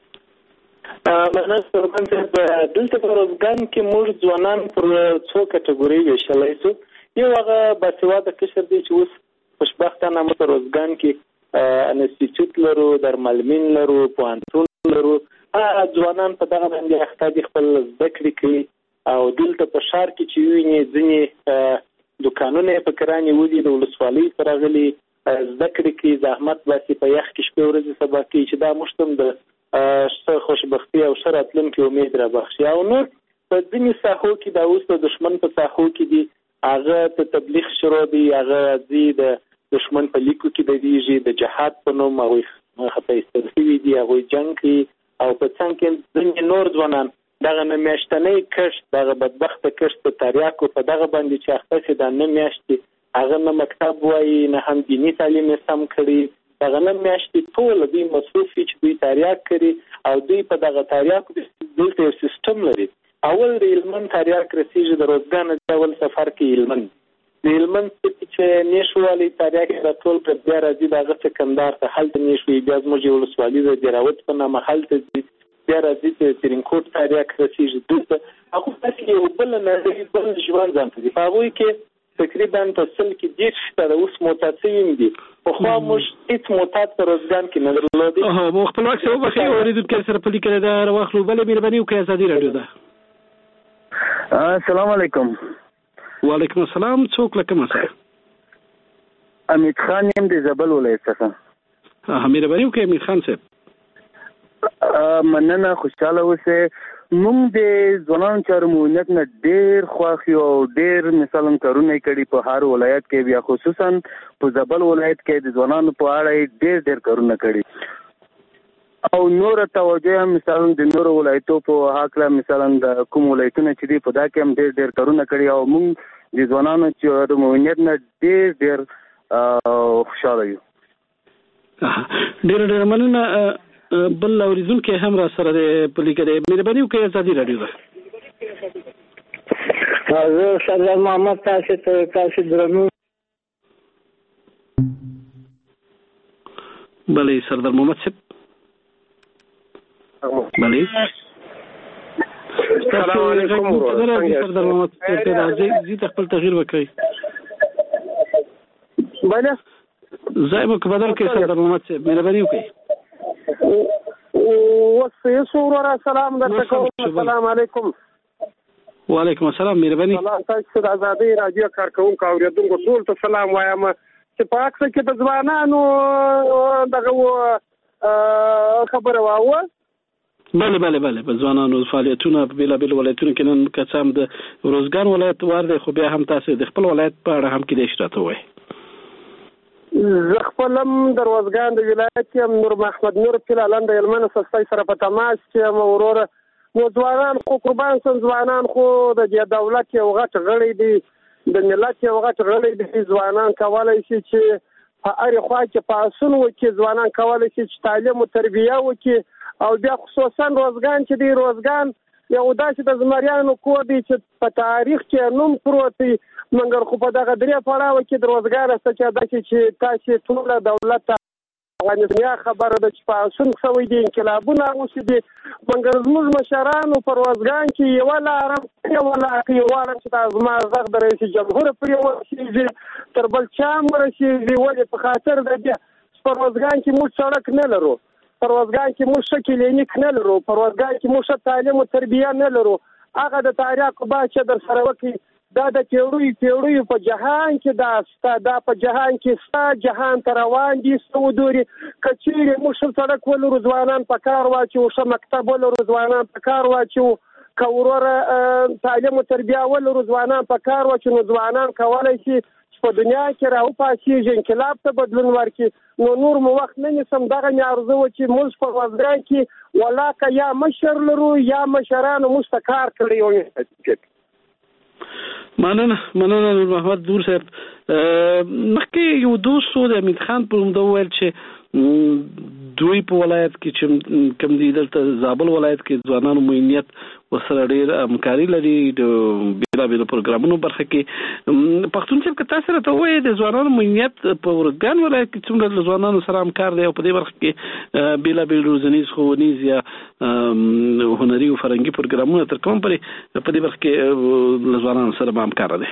مننه سربند دلته په ورزګان کې موږ ځوانان پر څو کټګوري ویشلای شو یو هغه باسواده کشر دی چې اوس خوشبختانه موږ په ورزګان کې انسټیټیوټ لرو درملمین لرو پوهنتون لرو ځوانان په دغه باندې اخته دي خپل زده کړې کوي او دلته په ښار کې چې ویني ځینې دوکانونه په کرانې ودي د ولسوالۍ سره غلي زده کړې کوي زحمت باسي په یخ کې شپې ورځې سبا کوي چې دا مشتم د خوشبختی او شرطلن کې امید را بخشي او نور په ځینې ساحو کې د اوس د دشمن په ساحو کې دي هغه ته تبلیغ شروع دي هغه دي د دشمن په لیکو کې د دیږي د جهاد په نوم هغه خطا استرسي دي هغه جنگ کوي او په څنګه کې ځینې نور ځوانان دغه نمیاشتنې کښت دغه بدبخته کښت په تریاکو په دغه باندې چې اخته د نمیاشتې هغه نه مکتب وایي نه هم دیني تعلیم سم کړي دغه نه میاشتې ټول دوی مصروفي چې دوی تریاک کړي او دوی په دغه تریاک دلته یو سیستم لري اول د هلمند تریاک رسیږي د روزګان د اول سفر کې هلمند د هلمند چې نشوالي تریاک د ټول په بیا راځي دغه سکندر ته هلته نشوي بیا زموږ ولسوالي د جراوت په نامه هلته بیا راځي چې ترینکوټ تریاک رسیږي دلته هغه تاسو یو بل نه بل ژوند ځان دي په هغه کې تقریبا په سل کې ډیر شته اوس موتاتیم دي خو موږ هیڅ موتات پر روزګان کې نه درلودي مو خپل وخت او بخیر اوریدونکو سره په لیکل دا راوخلو بلې مهرباني وکړئ ازادي رادیو ده السلام علیکم وعلیکم السلام څوک لکه مسه امید خان يم د زابل ولایت څخه مهرباني وکړئ امید خان صاحب مننه خوشاله اوسه موږ د ځوانانو چارو مهمت نه ډیر خوښ یو ډیر مثلا کارونه کړي په هر ولایت کې بیا خصوصا په زابل ولایت کې د ځوانانو په اړه ډیر کارونه کړي او نور توجه هم مثلا د نور ولایتو په حق مثلا د کوم ولایتونو چې دی په دا کې هم ډیر کارونه کړي او موږ د ځوانانو چارو مهمت نه ډیر خوشاله یو. ډېر مننه. بل اوریدونکو هم را سره په لیکه دی. مهرباني وکړئ ازادي رادیو ده. زه سردار محمد تاسو درنو. بله سردار محمد صاحب. بله السلام علیکم سردار محمد صاحب زی خپل تغییر وکړئ. بله ځای مو بدل کړئ سردار محمد صاحب مهرباني وکړئ. وسیسو ورور سلام درته کوم. السلام علیکم. وعلیکم السلام مهرباني. سلام تاسو د آزادۍ رادیو کارکونکو اوریدونکو ټول ته سلام وایم چې په اکثر کې د ځوانانو دغه خبره واوه. بله په ځوانانو فعالیتونه په بیلابیل ولایتونو کې نن کڅام د روزګان ولایت وار دی خو بیا هم تاسو د خپل ولایت په اړه هم کې د اشاره وای. زه خپلم د روزګان د ولایت یم نور محمد نور پلالند یلمن سستای سره په تماس کې وروره. نو ځوانان خو قربان سم ځوانان خو د دولت یو غټ غړی دی د ملت یو غټ غړی دی. ځوانان کولای شي چې په اړ خوا کې پاسون وکړي. ځوانان کولای شي چې تعلیم او تربیه وکړي او بیا خصوصا روزګان چې دی روزګان یو داسې د زمریانو کور دی چې په تاریخ کې نوم پروت دی. مګر خو په دغه درې پړاو کې د روزګار څخه داسې چې تاسو ټول دولت افغانستان خبره ده چې پاسون شوی دی انقلابونه اوسې دي. مګر زموږ مشرانو پر روزګان کې یو لارم چې تاسو ما زغ د رئیس جمهور پر یو شي تر بل چا مرشي ولې په خاطر د دې پر روزګان کې موږ سړک نه لرو. پر روزګان کې موږ کلینیک نه لرو. پر روزګان کې موږ تعلیم او تربیه نه لرو. هغه د تاریخ با چې در سره وکړي دا د پیړیو په جهان کې دا په جهان کې جهان ته روان دي سعودوري کچېرې موږ سړک ولرو ځوانان په کار واچو ښه مکتب ولرو ځوانان په کار واچو کوروره تعلیم او تربیه ولرو ځوانان په کار واچو نو ځوانان کولای شي په دنیا کې راو پاسیږي انقلاب ته بدلون ورکړي. نو نور مو وخت نه نیسم دغه مې عرضه و چې موږ په روزګان کې ولاکه یا مشر لرو یا مشرانو موږ ته کار کړی وي. مننه نور محمد دور صاحب. مخکې یو دوستو د امید خان په نوم وویل چې دوی په ولایت کې چې کوم دي دلته زابل ولایت کې ځوانانو موینیت وسره ډېر همکاري لري د بیلابیلو پروګرامونو برخه کې. پښتون چې تاسو راته وایي د ځوانانو موینیت په ورګان ولایت کې څومره د ځوانانو سره همکار دی او په دې برخه کې بیلابیل روزنیز ښوونیز یا هنري او فرهنګي پروګرامونه تر کوم پورې په دې برخه کې د ځوانانو سره همکار دی؟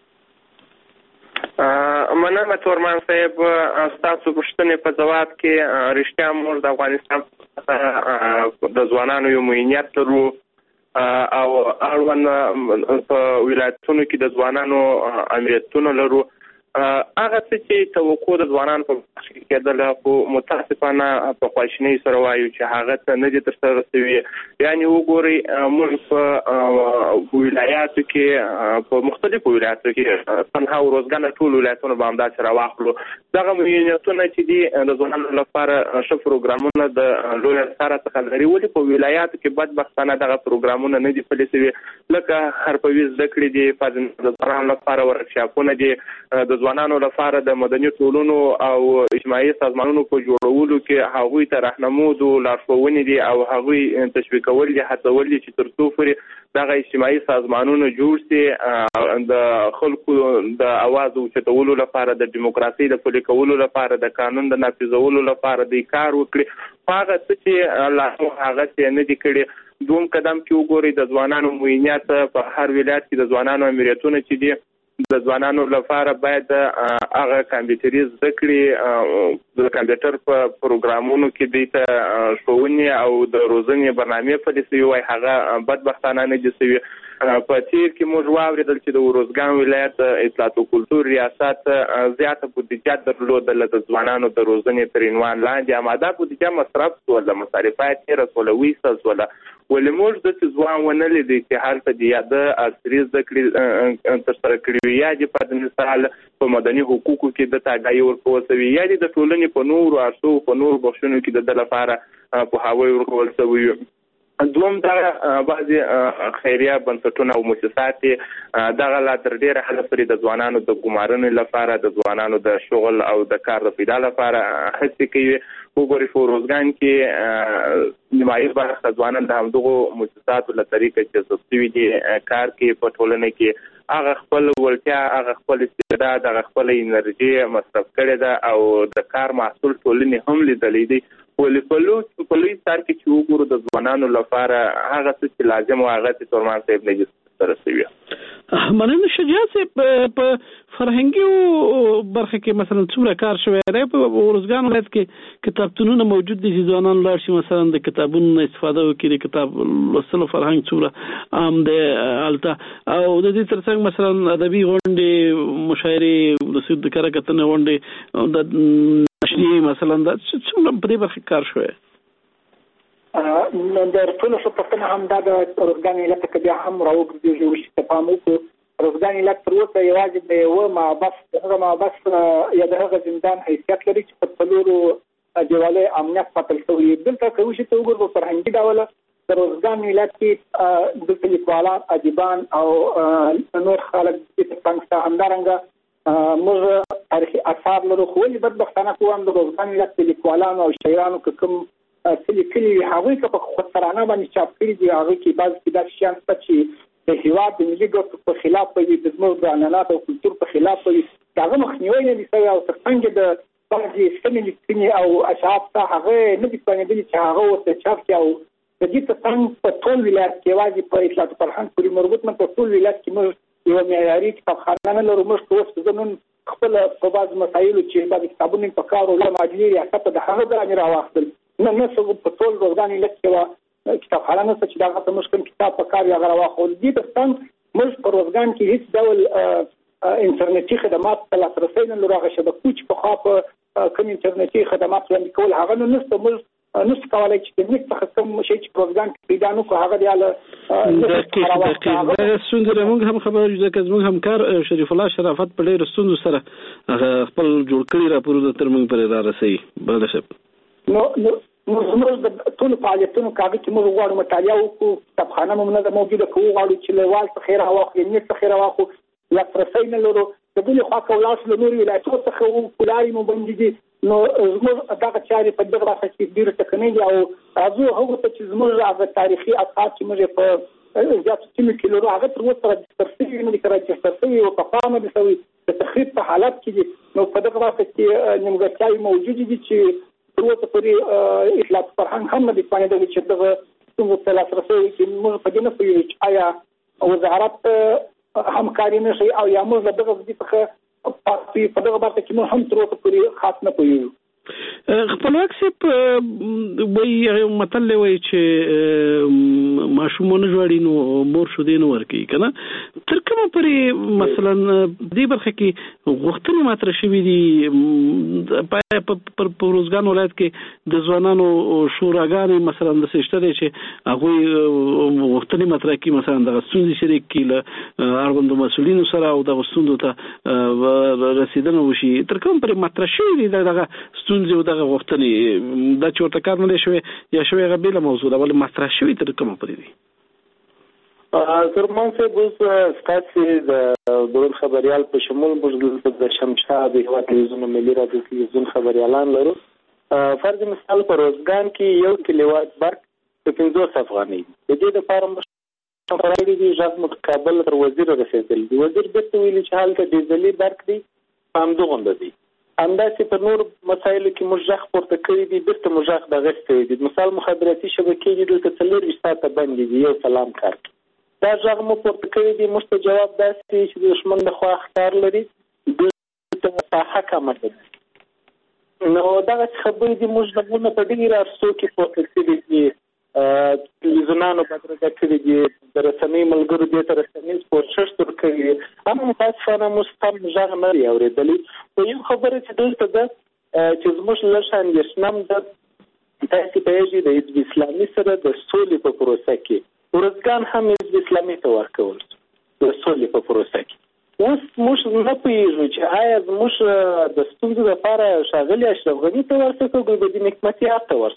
مننه تورمان صاحب تاسو پوښتنې په ځواب کې رښتیا موږ د افغانستان د ځوانانو یو موینیت لرو او اړوند په ولایتونو کې د ځوانانو امنیتونه لرو. هغه څه چې توقع د ځوانانو په بخش کې کېدله خو متاسفانه په خواشینۍ سره وایو چې هغه ته نه دي ترسره شوي. یعنې وګورئ موږ په ولایاتو کې په مختلفو ولایاتو کې تنها روزګان ټول ولایتونه به همداسې راواخلو. دغه موینیتونه چې دي د ځوانانو لپاره ښه پروګرامونه د لویه سره څخه لري. ولې په ولایاتو کې بدبختانه دغه پروګرامونه نه دي پلي شوي لکه حرفوي زده کړې دي د ځوانانو لپاره ورکشاپونه دي د ځوانانو لپاره د مدني ټولنو او اجتماعي سازمانونو په جوړولو کې هغوی ته راهنمود او لارښوونې دي او هغوی تشویقول دي هڅول دي چې تر څو پورې دغه اجتماعي سازمانونه جوړ شي د خلکو د اواز اوچتولو لپاره د دیموکراسي د پلي کولو لپاره د قانون د نافذولو لپاره د کار وکړي. هغه څه چې هغه څه نه دي کړي. دوم قدم کې وګورئ د ځوانانو موینیت په هر ولایت کې د ځوانانو امریتونه چې دي د ځوانانو لپاره باید هغه کمپیوټري زده کړې د کمپیوټر په پروګرامونو کې د ښوونې او د روزنې برنامې پلي شوي وای هغه بدبختانه نه دي شوي. په تیر کې موږ واورېدل چې د روزګان ولایت اطلاعات او کلتور ریاست زیاته بودیجه درلودله د ځوانانو د روزنې تر عنوان لاندې اماده بودیجه مصرف شوله مصارفات یې رسوله ویسته شوله. ولې موږ داسې ځوان ونه لیدی چې هلته د یاده عصري زده کړې ترسره کړي وي یا د په مثال په مدني حقوقو کې د تاګایي ورکول شوي یا د ټولنې په نورو اړخو په نورو بخشونو کې د ده لپاره پوهاوی ورکول شوی. دوم دغه بعضې خیریه بنسټونه او مؤسسات دغه لا تر ډېره حده پورې د ځوانانو د ګمارنې لپاره، د ځوانانو د شغل او د کار د پیدا لپاره هڅې کوي. وګورئ په روزګان کې نیمایي برخه ځوانان د همدغو مؤسساتو له طریقه چې جذب شوي دي کار کوي په ټولنه کې. هغه خپل وړتیا، هغه خپل استعداد، هغه خپل انرژي مصرف کړې ده او د کار محصول ټولنې هم لیدلی دی. ولې په لوی سر کې چې وګورو د ځوانانو لپاره هغه څه چې لازم و هغه چې تورمان صاحب نه سره شوي. مننه شجاع صاحب، په فرهنګي برخه کې مثلا څومره کار شوی دی؟ په ارزګان ولایت کې کتابتونونه موجود دي چې ځوانان لاړ شي مثلا د کتابونو استفاده وکړي، د کتاب لوستلو فرهنګ څومره عام دی هلته، او د دې ترڅنګ مثلا ادبي غونډې، مشاعرې، د کره کتنې غونډې، د نشریې مثلا دا څومره په دې برخه کار شوی؟ د ټولو صفتونه هم دا د ارزګان علت کې بیا هم راوګرځي چې ته پام وکړو. ارزګان علت تر اوسه یوازې د یو محبس یا د هغه زندان حیثیت لري چې په څلورو دیوالۍ امنیت ساتل شوی. دلته که وشي ته وګورو په فرهنګي ډول د ارزګان علت کې دلته لیکوالان، ادیبان او نور خلک د څنګه همدارنګه موږ تاریخي اثار لرو. خو ولې بدبختانه کوم د ارزګان علت کې لیکوالانو او شاعرانو کوم کلی هغوی که په خودسرانه باندې چاپ کړي دي، هغوی کې بعضې کې داسې شیان شته چې د هېواد د ملي ګټو په خلاف وي، د زموږ د عنعناتو او کلتور په خلاف وي. د هغه مخنیوی نه دي شوی او تر څنګ د بعضې سمې لیکنې او اشعار ته هغه نه دي توانېدلي چې هغه ورته چاپ کړي. او د دې تر څنګ په ټول ولایت کې یوازې په اطلاعات فرهنګ پورې مربوط نه، په ټول ولایت کې موږ یوه معیاري کتابخانه نه لرو. موږ اوس زه نن خپل په بعضو مسایلو چې بعضې کتابونه په کار وړل معادلې ریاست د هغه ځای راواخیستل. نه په ټول ارزګان علت کې کتابخانه نشته چې دغه ته موږ کوم کتاب په کار یا راواخلو. دې تر څنګ موږ په ارزګان کې هیڅ ډول انټرنیټي خدمات ته لاسرسی نه لرو. هغه شبکو چې پخوا په کوم انټرنیټي خدمات وړاندې کول هغه نه نشته. موږ نشو کولی چې د نېټ څخه کوم شی چې په ارزګان کې پیدا نه کړو هغه دغه ستونزې موږ هم خبر یو، ځکه زموږ همکار شریف الله شرافت په ډېرو ستونزو سره خپل جوړ کړي راپورونه تر موږ پورې رارسوي. بله شپ زموږ د ټولو فعالیتونو کاغذ کې موږ غواړو مطالعه وکړو، کتابخانه مو نه ده موجوده، که وغواړو چې له وال څخه یې راواخلو، نیټ څخه یې راواخلو، لاسرسی نه لرو. د بلې خوا که ولاړ شو له نورو ولایتونو څخه لارې مو بندې دي، نو زموږ دغه چارې په دغه برخه کې ډېرې ټکنۍ دي. او راځو هغو ته چې زموږ هغه تاریخي اثار چې موږ په زیاتو سیمو کې لرو هغه تر اوسه راجستر شوي نه دي، که راجستر شوي او پخوا نه دي شوي، د تخریب په حالت کې دي. نو په دغه برخه کې نیمګړتیاوې موجودې دي چې تر اوسه پورې اطلاعات فرهنګ هم نه دي توانېدلي چې دغه ستونزو ته لاسرسی وکړي. موږ په دې نه پوهېږو چې آیا وزارت همکاري نه کوي او یا موږ له دغه ځای څخه په دغه برخه کې موږ هم تر اوسه پورې خاص نه پوهېږو. خپلواک صاحب وایي متل دی وایي چې ماشوم ونه ژاړي نو مور شیدې نه ورکوي که نه. تر کومه پورې مثلا دې برخه کې غوښتنې مطرح شوي دي؟ په ارزګان ولایت کې د ځوانانو شوراګانې مثلا داسې شته دی چې هغوی غوښتنې مطرح کړي، مثلا دغه ستونزې شریک کړي له اړوندو مسؤلینو سره او دغه ستونزو ته رسېدنه وشي. تر کومه پورې مطرح شوي دي دغه ستونزې او دغه غوښتنې؟ دا چې ورته کار نه دی شوی یا شوی هغه بېله موضوع ده، ولې مطرح شوي تر کومه پورې دي؟ ترمان صاحب اوس ستاسې د دورن خبریال په شمول موږ د شمشاد د هېواد تلویزیون ملي راډیو تلویزیون خبریالان لرو. فرض مثال په ارزګان کې یو کلیوات برق په 50 افغانۍ د دې دپاره موږ راوړي دي. غږ مو کابل تر وزیر رسېدلی دي. وزیر بېرته ویلي چې هلته ډیزلي برق دی، په همدغونده دی. همداسې په نور مسایلو کې موږ غږ پورته کړی دي، بېرته موږ غږ دغه شوی دي. مثال مخابراتي شبکې دي دلته 24 ساعته بندې دي، یو سلام کار دا غږ مو پورته کړی دي. موږ ته جواب داسې دی چې د دښمن د خوا اخطار لري، دلته ساحه کمه ده. نو دغه خبرې دي موږ نمونه په ډېرو عرصو کې پورته کړي دي. تلویزیونانو بدرګه کړي دي، د رسنۍ ملګرو دې ته رسنیز پورشش ورکوي. اما متاسفانه موږ هم غږ نه دی اورېدلی. خو یو خبره چې دلته ده چې زموږ لږ اندېښنه ده، تاسې پوهېږئ د حزب اسلامي سره د سولې په پروسه کې ارزګان هم حزب اسلامي ته ورکول د سولې په پروسه کې. اوس موږ نه پوهېږو چې آیا زموږ د ستونزو لپاره ښاغلي اشرف غني ته ورسو که ګلبدین حکمتیار ته ورسو.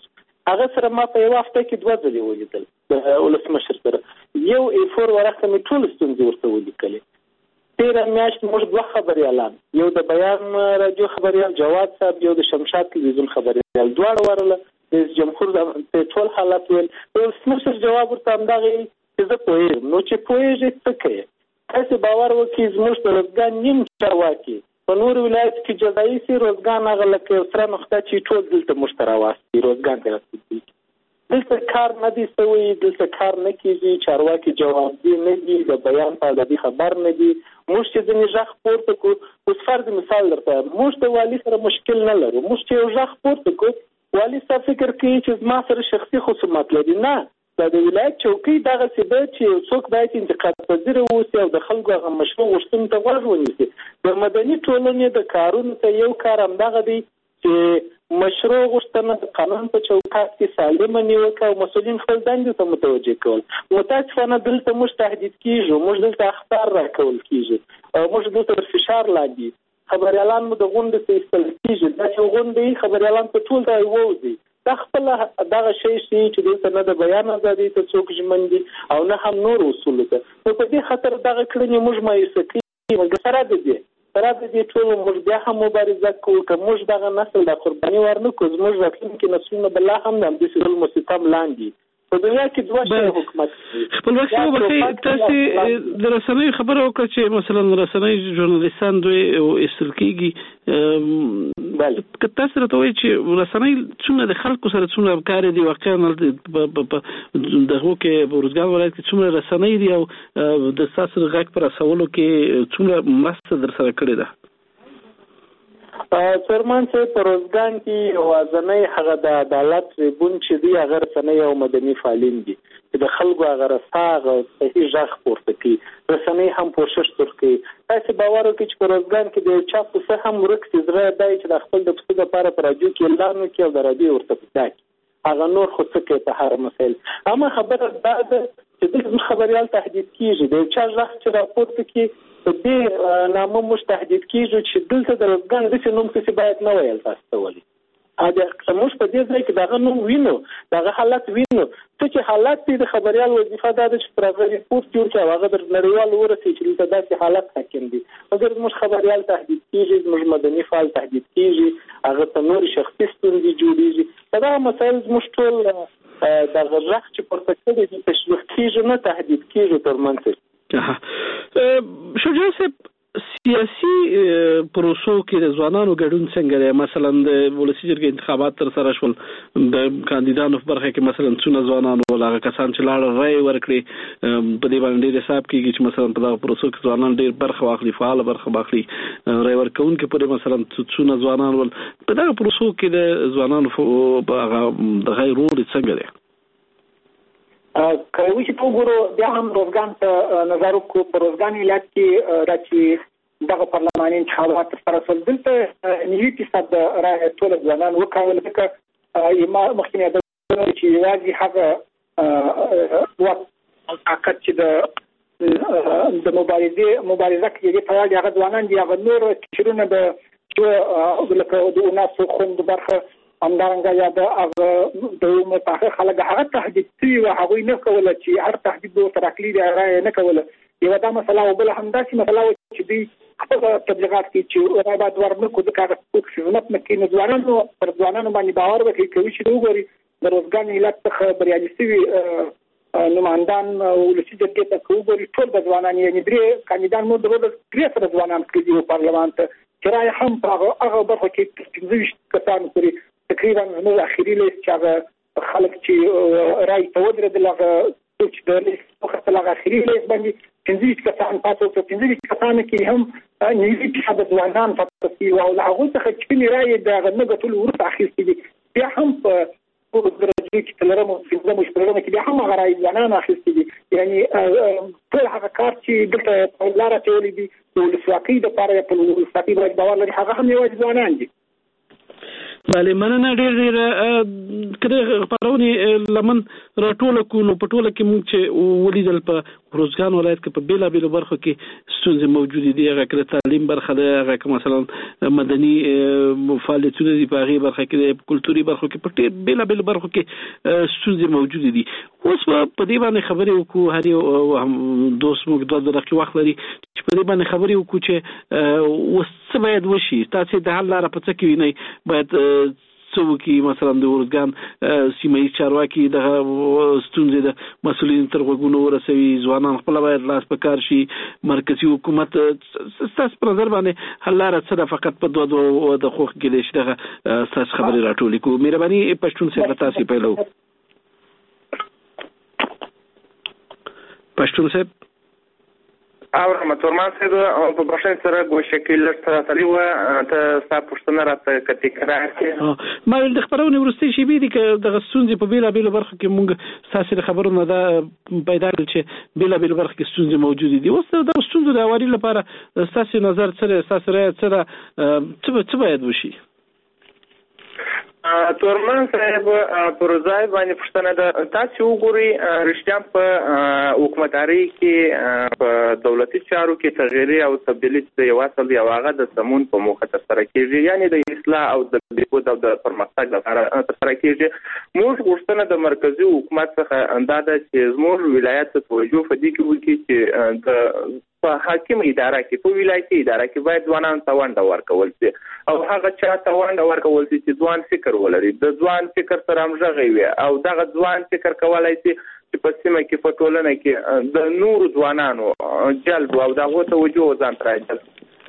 هغه سره ما په یو هفته کې 2 ځلې ولیدل د ولسمشر سره. یو A4 ورقه مې ټول ستونزې ورته ولیکلې. تیره میاشت موږ 2 خبریالان، یو د بیان راډیو خبریال جواد صاحب، یو د شمشاد تلویزیون خبریال، دواړه ورله رئیس جمهور د ټول حالت ویل. ولسمشر جواب ورته همدغه چې زه پوهېږم. نو چې پوهېږې څه کوې؟ تاسې باور وکړئ زموږ د روزګان نیم چارواکي په نور ولایت کې جدایي سي روزګان هغه لکه یو سره نقطه چې ټول دلته موږ ته راواستي روزګان ته راستي. دلته کار نه دي سوی، دلته کار نه کېږي، چارواکي جوابدي نه دي، د بیان په ازادي خبر نه دي. موږ چې ځینې غږ پورته کړو، اوس فرض مثال درته موږ د والي سره مشکل نه لرو. موږ چې یو غږ پورته کړو، والي صاحب فکر کوي چې زما سره شخصي خصومت لري. نه، دا د ولایت چوکۍ دغه څه ده چې څوک باید انتقاد پذیر اوسي او د خلکو هغه مشروع غوښتنو ته غوږ ونیسي. د مدني ټولنې د کارونو ته یو کار همدغه دی چې مشروع غوښتنه د قانون په چوکاټ کې سالمه نیوکه او مسؤلین خپل دندې ته متوجه کول. متاسفانه دلته موږ تهدید کیږو، موږ دلته اخطار راکول کیږي، موږ دلته تر فشار لاندې خبریالان مو د غونډې څخه ایستل کیږي. دا چې غونډې خبریالان په ټول ځای ووځي، دا خپل دغه شی چې دلته نه د بیان ازادي ته څوک ژمن دي او نه هم نور اصول ته. نو په دې خاطر دغه کړنې موږ مایوسه کوي. سره د دې ټول موږ بیا هم مبارزه کوو. که موږ دغه نسل د قرباني ورنکړو، زموږ راتلونکي نسلونه به لا هم د همدې ظلم او ستم لاندې په دنیا کې 2 شی حکومت خپلواکي وبخښئ. تاسې د رسنیو خبره وکړه چې مثلا رسنۍ ژورنالیستان دوی ایستل کېږي. که تاسو راته وایئ چې رسنۍ څومره د خلکو سره څومره همکارې دي، واقعا دغو کې په روزګان ولایت کې څومره رسنۍ دي او د ستاسو د غږ په رسولو کې څومره مرسته در سره کړې ده؟ سرمان صاحب په روزګان کې یوازینی هغه د عدالت ریبون چې دی هغه رسنۍ او مدني فعالین دي چې د خلکو هغه رساغه صحیح غږ پورته کوي. رسنۍ هم کوشش کوي. تاسو باور وکړئ چې په روزګان کې د چا څه هم ورک زړه دی چې د خپل د پسې لپاره په راډیو کې اعلان وکړي او د راډیو ورته پټاکي. هغه نور خو څه کوي په هر مسایل. اما خبره دا ده چې د خبريال تهدید کیږي، د چا غږ چې راپورته کوي په دې نامه موږ تهدید کیږي چې دلته د روزګان د نوم څه باید نه ویل تاسو ته ولي. اګه موږ په دې ځای کې دغه نوم وینو، دغه حالت وینو. څه چې حالت دی د خبريال وظیفه دا ده چې پر هغه ریپورت جوړ کړي او هغه د نړیوال ورسي چې دلته داسې حالت حاکم دي. اگر موږ خبريال تهدید کیږي، موږ مدني فعال تهدید کیږي، هغه ته نور شخصي ستونزې جوړیږي. دا مسایل موږ ټول د غږ چې پورته کړي دي تشویق کیږي نه تهدید کیږي ترمنځ. شجاع صاحب، سیاسي پروسو کې د ځوانانو ګډون څنګه دی؟ مثلا د ولسی جرګې انتخابات تر سره شول، د کاندیدانو په برخه کې مثلا څونه ځوانانو ولاغه کسان چې لاړ رای ورکړي په دې باندې حساب کیږي چې مثلا په دغه پروسو کې ځوانان ډېر برخه واخلي، فعال برخه واخلي. رای ورکونکو په مثلا څونه ځوانان ول په دغه پروسو کې د ځوانانو د غیر رول څنګه دی؟ که وشي په ګورو بیا هم روزګان ته نظر وکړو. په روزګان ولایت کې راځي دغه پارلماني انتخابات تر سره شول. دلته 90% رای ټول ځوانان وکول. ځکه ما مخکې د چې یوازې هغه وخت حقیقت چې د مبارزه کې په اړه هغه ځوانان دي، هغه نور کشرونه د لکه د ناسو خوند برخه همدارنګه یا د عمر په خلک هغه تهدید کوي او هغه نه کوله چې هر تهدید د ترکلی دی رای نه کوله. یو دا مسله او بل هم داسې مسله چې دی خپل تبلیغات کې چې رای بعد ورنکو د کار خدمت مکه ځوانانو پر ځوانانو باندې باور وکړي کوي چې وګوري د روزګان علت څخه بریالي شوي نمائندان ولسی جرګې ته وګوري ټول د ځوانانو یعنی درې کاندیدان مو د درې سره ځوانان کړي پارلمان ته چې رای هم په هغه برخه کې 15 کسان پورې تقریبا زموږ اخیری لیست چې هغه خلک چې رای ته ودرېدل هغه څوک چې د لیست په خپل هغه اخیری لیست باندې 15 کسان پاتې او 15 کسان کې هم نیوي چې د ځوانان پاتې او هغه څخه چې رای د هغه نه ټول ورته اخیستي دي. بیا هم په درجه کې تلرم او څنګه مشکلونه کې بیا هم هغه رای ځوانان اخیستي دي. یعنی ټول هغه کار چې دلته په لاره چولې دي د ولسواکۍ لپاره په ولسواکۍ باندې باور لري هغه هم یوازې ځوانان دي. بله مننه ډېر کله خبرونه لمن راټوله کو نو په ټوله کې موږ چې ولیدل په روزګان ولایت کې په بیلابیلو برخو کې ستونزې موجود دي. هغه کله تعلیم برخه ده، هغه مثلا مدني فعالیتونه دي په هغه برخه کې په کلتوري برخو کې په ډېر بیلابیل برخو کې ستونزې موجود دي. اوس په دې باندې خبرې وکړو، هر یو دوست موږ 2 دقیقې وخت لري چې په دې باندې خبرې وکړو چې اوس څه باید وشي. تاسو د حل لاره په څه کې وینئ؟ باید څوکي مثلا د ورزګان سیمه چارواکي د ستونزې د مسؤلین تر غوږونو ورسوي، ځوانان خپل باید لاس په کار شي، مرکزی حکومت تاسو په نظر باندې حل لاره څه ده؟ فقط په دوه د خوخ کې دي چې دغه تاسو خبرې راټولې کوو. مهرباني پښتون صاحب تاسو پیلو. پښتون صاحب او تورمان صاحب په بشن سره ګوشکل سره تلیو ته تاسو پښتنه راته کتی کراږي. ما د خبرونه ورستي شي بي دي ک د غسونځ په بیلابیل برخه کې مونږ تاسو خبرونه دا پیدا کړل چې بیلابیل برخه کې ستونزې موجود دي. اوس د ستونزو د اوري لپاره تاسو نظر سره تاسو راځي څه باید وشي؟ تورمان صاحب پروژای باندې پښتنه د تاسو وګوري رښتیا په حکومتداري کې په دولتي چارو کې تغییر او تبدیلی د یو اصل دی هغه د سمون په موخه تر سره کیږي، یعنی د اصلاح او د بهبود او د پرمختګ لپاره تر سره کیږي. موږ غوښتنه د مرکزی حکومت څخه اندازه چې زموږ ولایت ته توجه فدي کوي چې د په حاکم اداره کې په ولایتي اداره کې باید ځوانان ته ونډه ورکول شي او هغه چا ته ونډه ورکول شي چې ځوان فکر ولري، د ځوان فکر سره همغږی وي او دغه ځوان فکر کولای شي چې په سیمه کې په ټولنه کې د نورو ځوانانو جلب او دغه توجه ځان ته راجلب.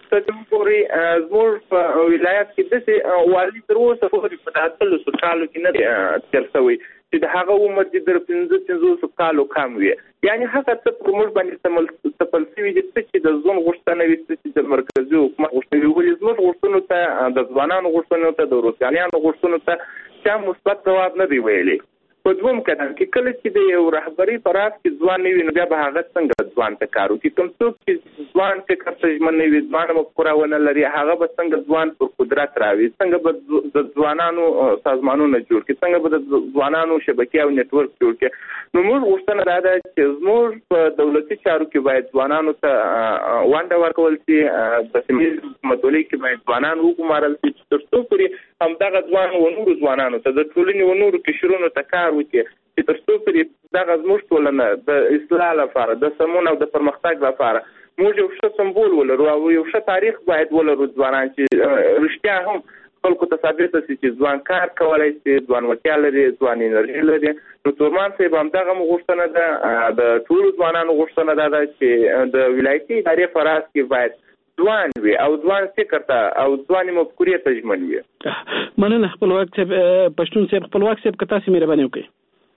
پورې زموږ په ولایت کې د والي تر اوسه پورې په 30 کالو کې نه تیر شوی چې د هغه عمر د 15 کالو کم وي، یعنی هغه څه په موږ باندې تپلسوي چې د ځون غوښتنه وي چې د مرکزی حکومت غوښتنه وي. زموږ غوښتنو ته د ځوانانو غوښتنو ته د روسیانو غوښتنو ته چې مثبت ځواب نه دی ویلي. په دوم قدم کې کله چې د یو رهبری پر اس کې ځوان نه وي نو بیا به هغه څنګه ځوان ته کارو کې کوم څوک چې ځوان فکر ته ژمن نه وي، ځوان مفکورونه لري، هغه به څنګه ځوان پر قدرت راوي، څنګه به د ځوانانو سازمانونه جوړ کړي، څنګه به د ځوانانو شبکې او نتورک جوړ کړي. نو موږ غوښتنه دا ده چې زموږ په دولتي چارو کې باید ځوانانو ته ونډه ورکول شي، په سیمه مسؤلیت کې باید ځوانان وګمارل شي تر څو پورې همدغه ځوان و نورو ځوانانو ته د ټولنې و نورو قشرونو ته کار وکړي چې تر څو پورې دغه زموږ ټولنه د اصلاح لپاره د سمون او د پرمختګ لپاره موږ یو ښه سمبول ولرو او یو ښه تاریخ باید ولرو ځوانان چې رښتیا هم خلکو ته ثابته شي چې ځوان کار کولای شي، ځوان وړتیا لري، ځوان انرژي لري. نو تورمان صاحب همدغه غوښتنه ده، د ټولو ځوانانو غوښتنه ده چې د ولایتي ادارې په راس کې باید ځوان وي او ځوان فکر ته او ځوان مفکورې ته ژمن وي. مننه خپلواک صاحب. پښتون صاحب خپلواک صاحب که تاسو مهرباني وکړئ.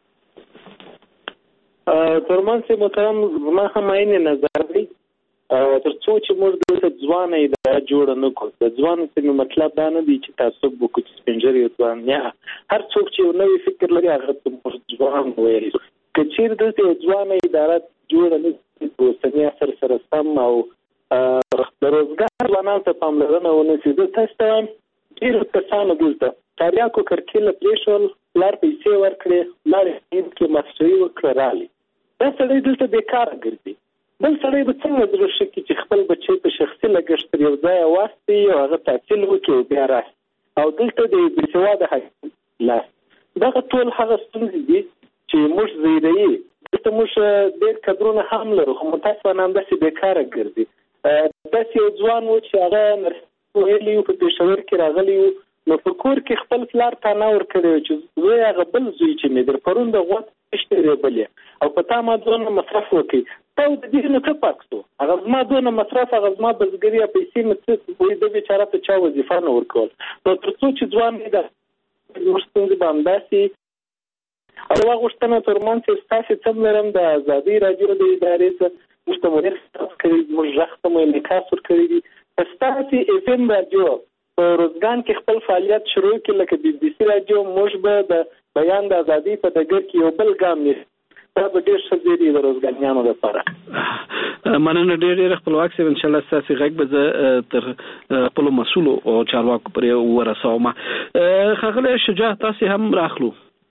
تورمان صاحب محترم زما هم عین نظر دی، تر څو چې موږ دلته ځوانه اداره جوړه نه کړو. د ځوان څه مطلب دا نه دی چې تاسو وکړو چې سپینجر یو ځوان، نه، هر څوک چې یو نوی فکر لري هغه ته موږ ځوان وایي. که چیرې دلته ځوانه اداره جوړه نه کړي د اوسني عصر سره سم او د روزګار ځوانانو ته پاملرنه ونه شي، زه تاسو ته ډېرو کسانو دلته تاریاکو کرکیله پرېښول، پلار پیسې ورکړې، لاړې کې مستوي وکړه رالي، دا سړی دلته بېکاره ګرځي. بل سړی به څنګه زړه ښه کړي چې خپل بچی په شخصي لګښت تر یو ځایه واستوي او هغه تحصیل وکړي او بیا راشي او دلته د یو بېسواده حاکم لاس. دغه ټول هغه ستونزې دي چې موږ زیږوي. دلته موږ ډېر کدرونه هم لرو خو متاسفانه همداسې بېکاره ګرځي. داسې یو ځوان و چې هغه نرسي ویلي و، په پېښور کې راغلی و، نو په کور کې خپل پلار تانا ورکړی و چې زوی هغه بل زوی چې مې در پرون د غوږ تشترې بلې او په تا ما دونه مصرف وکړي، تا د دې نه څه پاک شو، هغه زما دونه مصرف، هغه زما بزګري یا پیسې مې څه وایي، د بېچاره ته چا وظیفه نه ورکول. نو تر څو چې ځوان نه ده زموږ ستونزې به همداسې. او هغه غوښتنه تورمان صاحب ستاسې څه لرم د ازادۍ راډیو د ادارې څخه موږ ته مو ډېر خدمت کړی دي، موږ غږ ته مو انعکاس ورکړی دي. په ستاسې اف ام راډیو په روزګان کې خپل فعالیت شروع کړي لکه بي بي سي راډیو، موږ به د بیان د ازادۍ په ډګر کې یو بل ګام نیسو. دا به ډېر ښه ځای دی د روزګانیانو لپاره. مننه ډېر خپلواک صاحب. انشاءالله ستاسې غږ به زه تر خپلو مسؤلو او چارواکو پورې ورسوم. ښاغلی شجاع تاسې هم راخلو.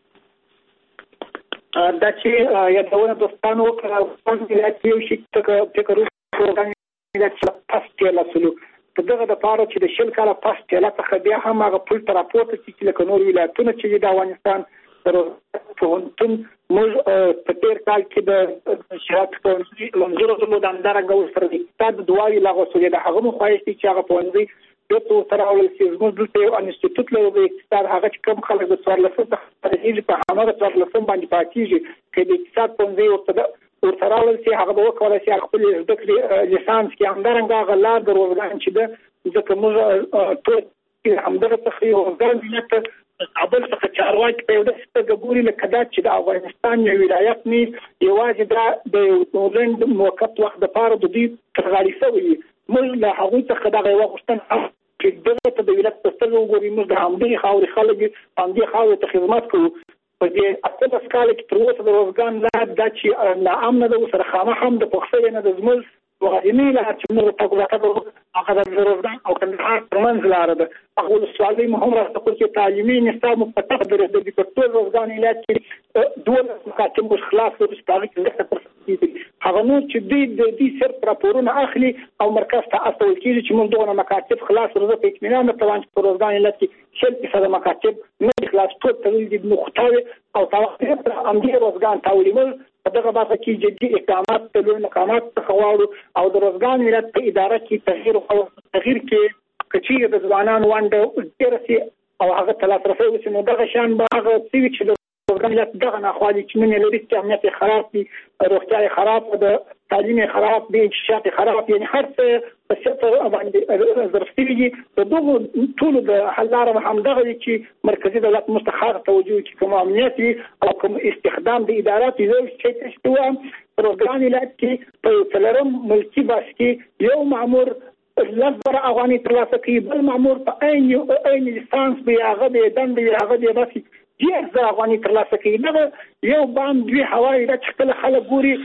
دا چې یادونه دوستانو وکړه ولایت یو شي فکر وکړو چې تاسو ته لاسلو په دغه د پاره چې د شل کاله پس ټیلا څخه بیا هم هغه پول تر راپورته چې لکه نور ولایتونه چې د افغانستان پوهنتون موږ په تیر کال کې د شهادت پوهنځي منظور زموږ د اندارنګ سره د اقتصاد دواوی لاغو سولې د هغه مخایستي چې هغه پوهنځي دغه سره ولل چې زموږ دلته یو انسټیټیوټ لري د اقتصاد هغه چې کوم خلک د 1400 څخه په هغه 1400 باندې پاتېږي چې د اقتصاد پوهنځي ورته ولل چې هغه به وکړي چې خپل زده کړې لیسانس کې همدارنګه هغه لار د روزګان چې د ځکه موږ ټول همدغه څخه روزګان دي کابل څخه چارواکي په یو داسې ګوري لکه دا چې د افغانستان یو ولایت نه یوازې د نورلند موقت وخت د پاره د دې ترغاړي شوی موږ له هغه څخه دغه وغوښتنه چې دغه ته د ولایت په سترګو وګوري موږ د همدې خاورې خلک همدې خاورې ته خدمت کوو په دې اته سکاله کې تر اوسه د روزګان لا د چې ناامنه د سره خامه هم د پخښې نه د زموږ وغځنی لا چې موږ تاسو هغه د روزګان او کندهار ترمنځ لار ده هغه سوالي مهم راځي چې تعلیمي نصاب مفتح درې د ټول روزګان علاج کې دوه مکاتب خلاص د سپارښت کې هغه نو چې د دې سر راپورونه اخلي او مرکز ته اصل کېږي چې موږ دغه مکاتب خلاص ورته په اطمینان د توان په روزګان علاج کې 100% مکاتب نه خلاص ټول تلل د مختاوي او توقع امدي روزګان تاولیم دغه باسه کې جدي اقدامات ته مقامات تخواړو او د روزګان ملت په اداره کې تغییر کې کچې د ځوانانو وانډه ډیرسي او هغه تلاش رسول چې نو دغه شان به هغه سوي چې د روزګان ملت دغه ناخوالي چې من لري چې امنیت خراب دي روغتیا خراب ده تعلیم خراب دي شات خراب یعنی هر څه په څه باندې ظرفي د دغه ټول د حل لاره هم دغه چې مرکزی دولت مستخار توجه کې کوم امنیت او کوم استخدام د ادارات یو چې تشتوه روزګان ملت کې په څلورم ملکی باس کې یو مامور لږ افغاني ترلاسه کوي بل مامور په عین لیسانس به هغه د دند هغه د باسي ډیر افغاني ترلاسه کوي دا یو باندې دوی هوایي د خپل خلک ګوري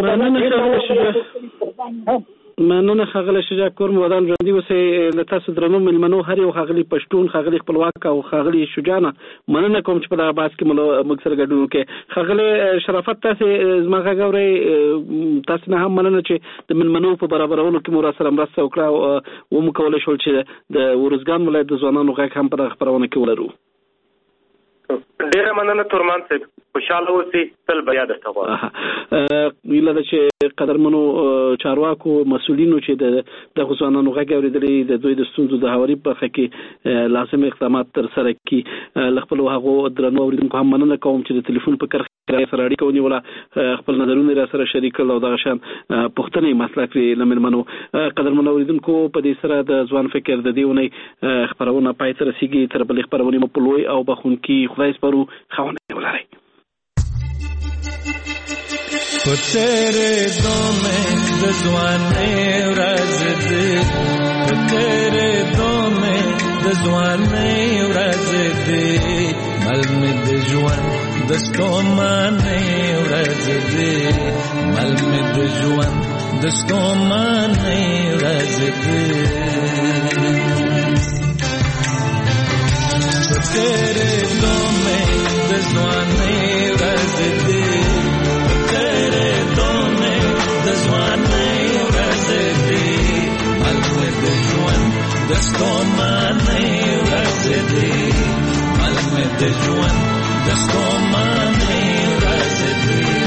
مننه خغله شجاع کورم ودان ژوندۍ اوسئ له تاسو درنو مېلمنو هر یو ښاغلي پښتون ښاغلي خپلواک او ښاغلي شجاع مننه کوم چې په دغه بحث کې موږ سره ګډون وکړي ښاغلی شرافت تاسو زما غږ اورئ تاسو نه هم مننه چې د مېلمنو په برابرولو کې مو راسره مرسته وکړه او موږ کولی شول چې د ورزګان ولایت د ځوانانو غږ هم په دغه خپرونه کې ولرو ډیره مننه تورمان صاحب خوشاله اوسئ تل بیا درته غواړم ویله ده چې قدرمنو چارواکو مسؤلینو چې د ځوانانو غږ اورېدلی د دوی د ستونزو د هواري په برخه کې لازم اقدامات ترسره کړي له خپلو هغو درنو اورېدونکو هم مننه کوم چې د تلیفون په کرښه سره اړیکه ونیوله خپل نظرونه را سره شریک کړل او دغه شان پوښتنې مطرح کړې له مېلمنو قدرمنو اورېدونکو په دې سره د ځوان فکر د دې اونۍ خپرونه پای ته رسېږي تر بلې خپرونې مو په لوی او بخونکي خدای سپارو ښوونه ولرئ په تیرې دومې د ځوانۍ ورځ دې په تیرې دومې د ځوانۍ ورځ دې مل مې د ژوند د ستومانۍ ورځ دې مل مې د ژوند د ستومانۍ ورځ دې په تیرې دومې د ځوانۍ ورځ دې د ستومانۍ ورځ دې مل مې د ژوند د ستومانۍ ورځ دې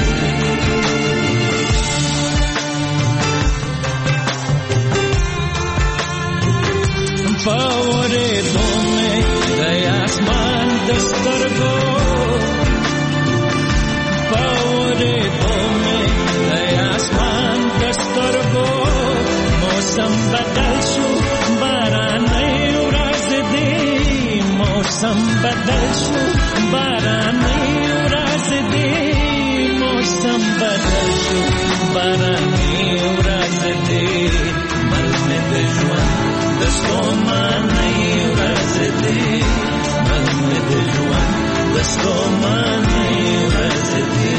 په اورېدو مې د اسمان د سترګو په اورېدو مې د اسمان د سترګو موسم بدل شو موسم بدل شو باراني ورځ دې موسم بدل شو باراني ورځ دې مل مې د ژوند د ستومانۍ ورځ دې مل مې د ژوند د ستومانۍ ورځ دې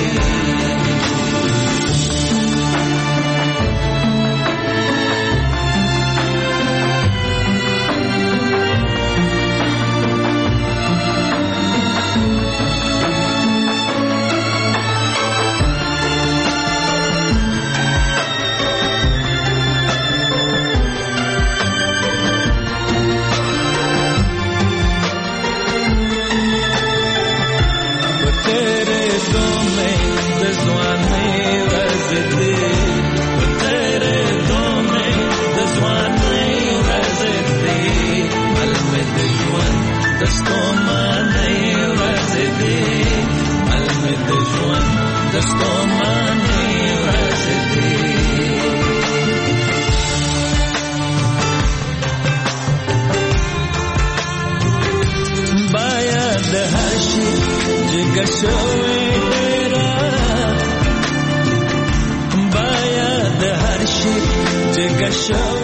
دستومانه ورځ دې ملمه د ژوند دستومانه ورځ دې باید هر شي جګه شوی باید هر شي جګه شوی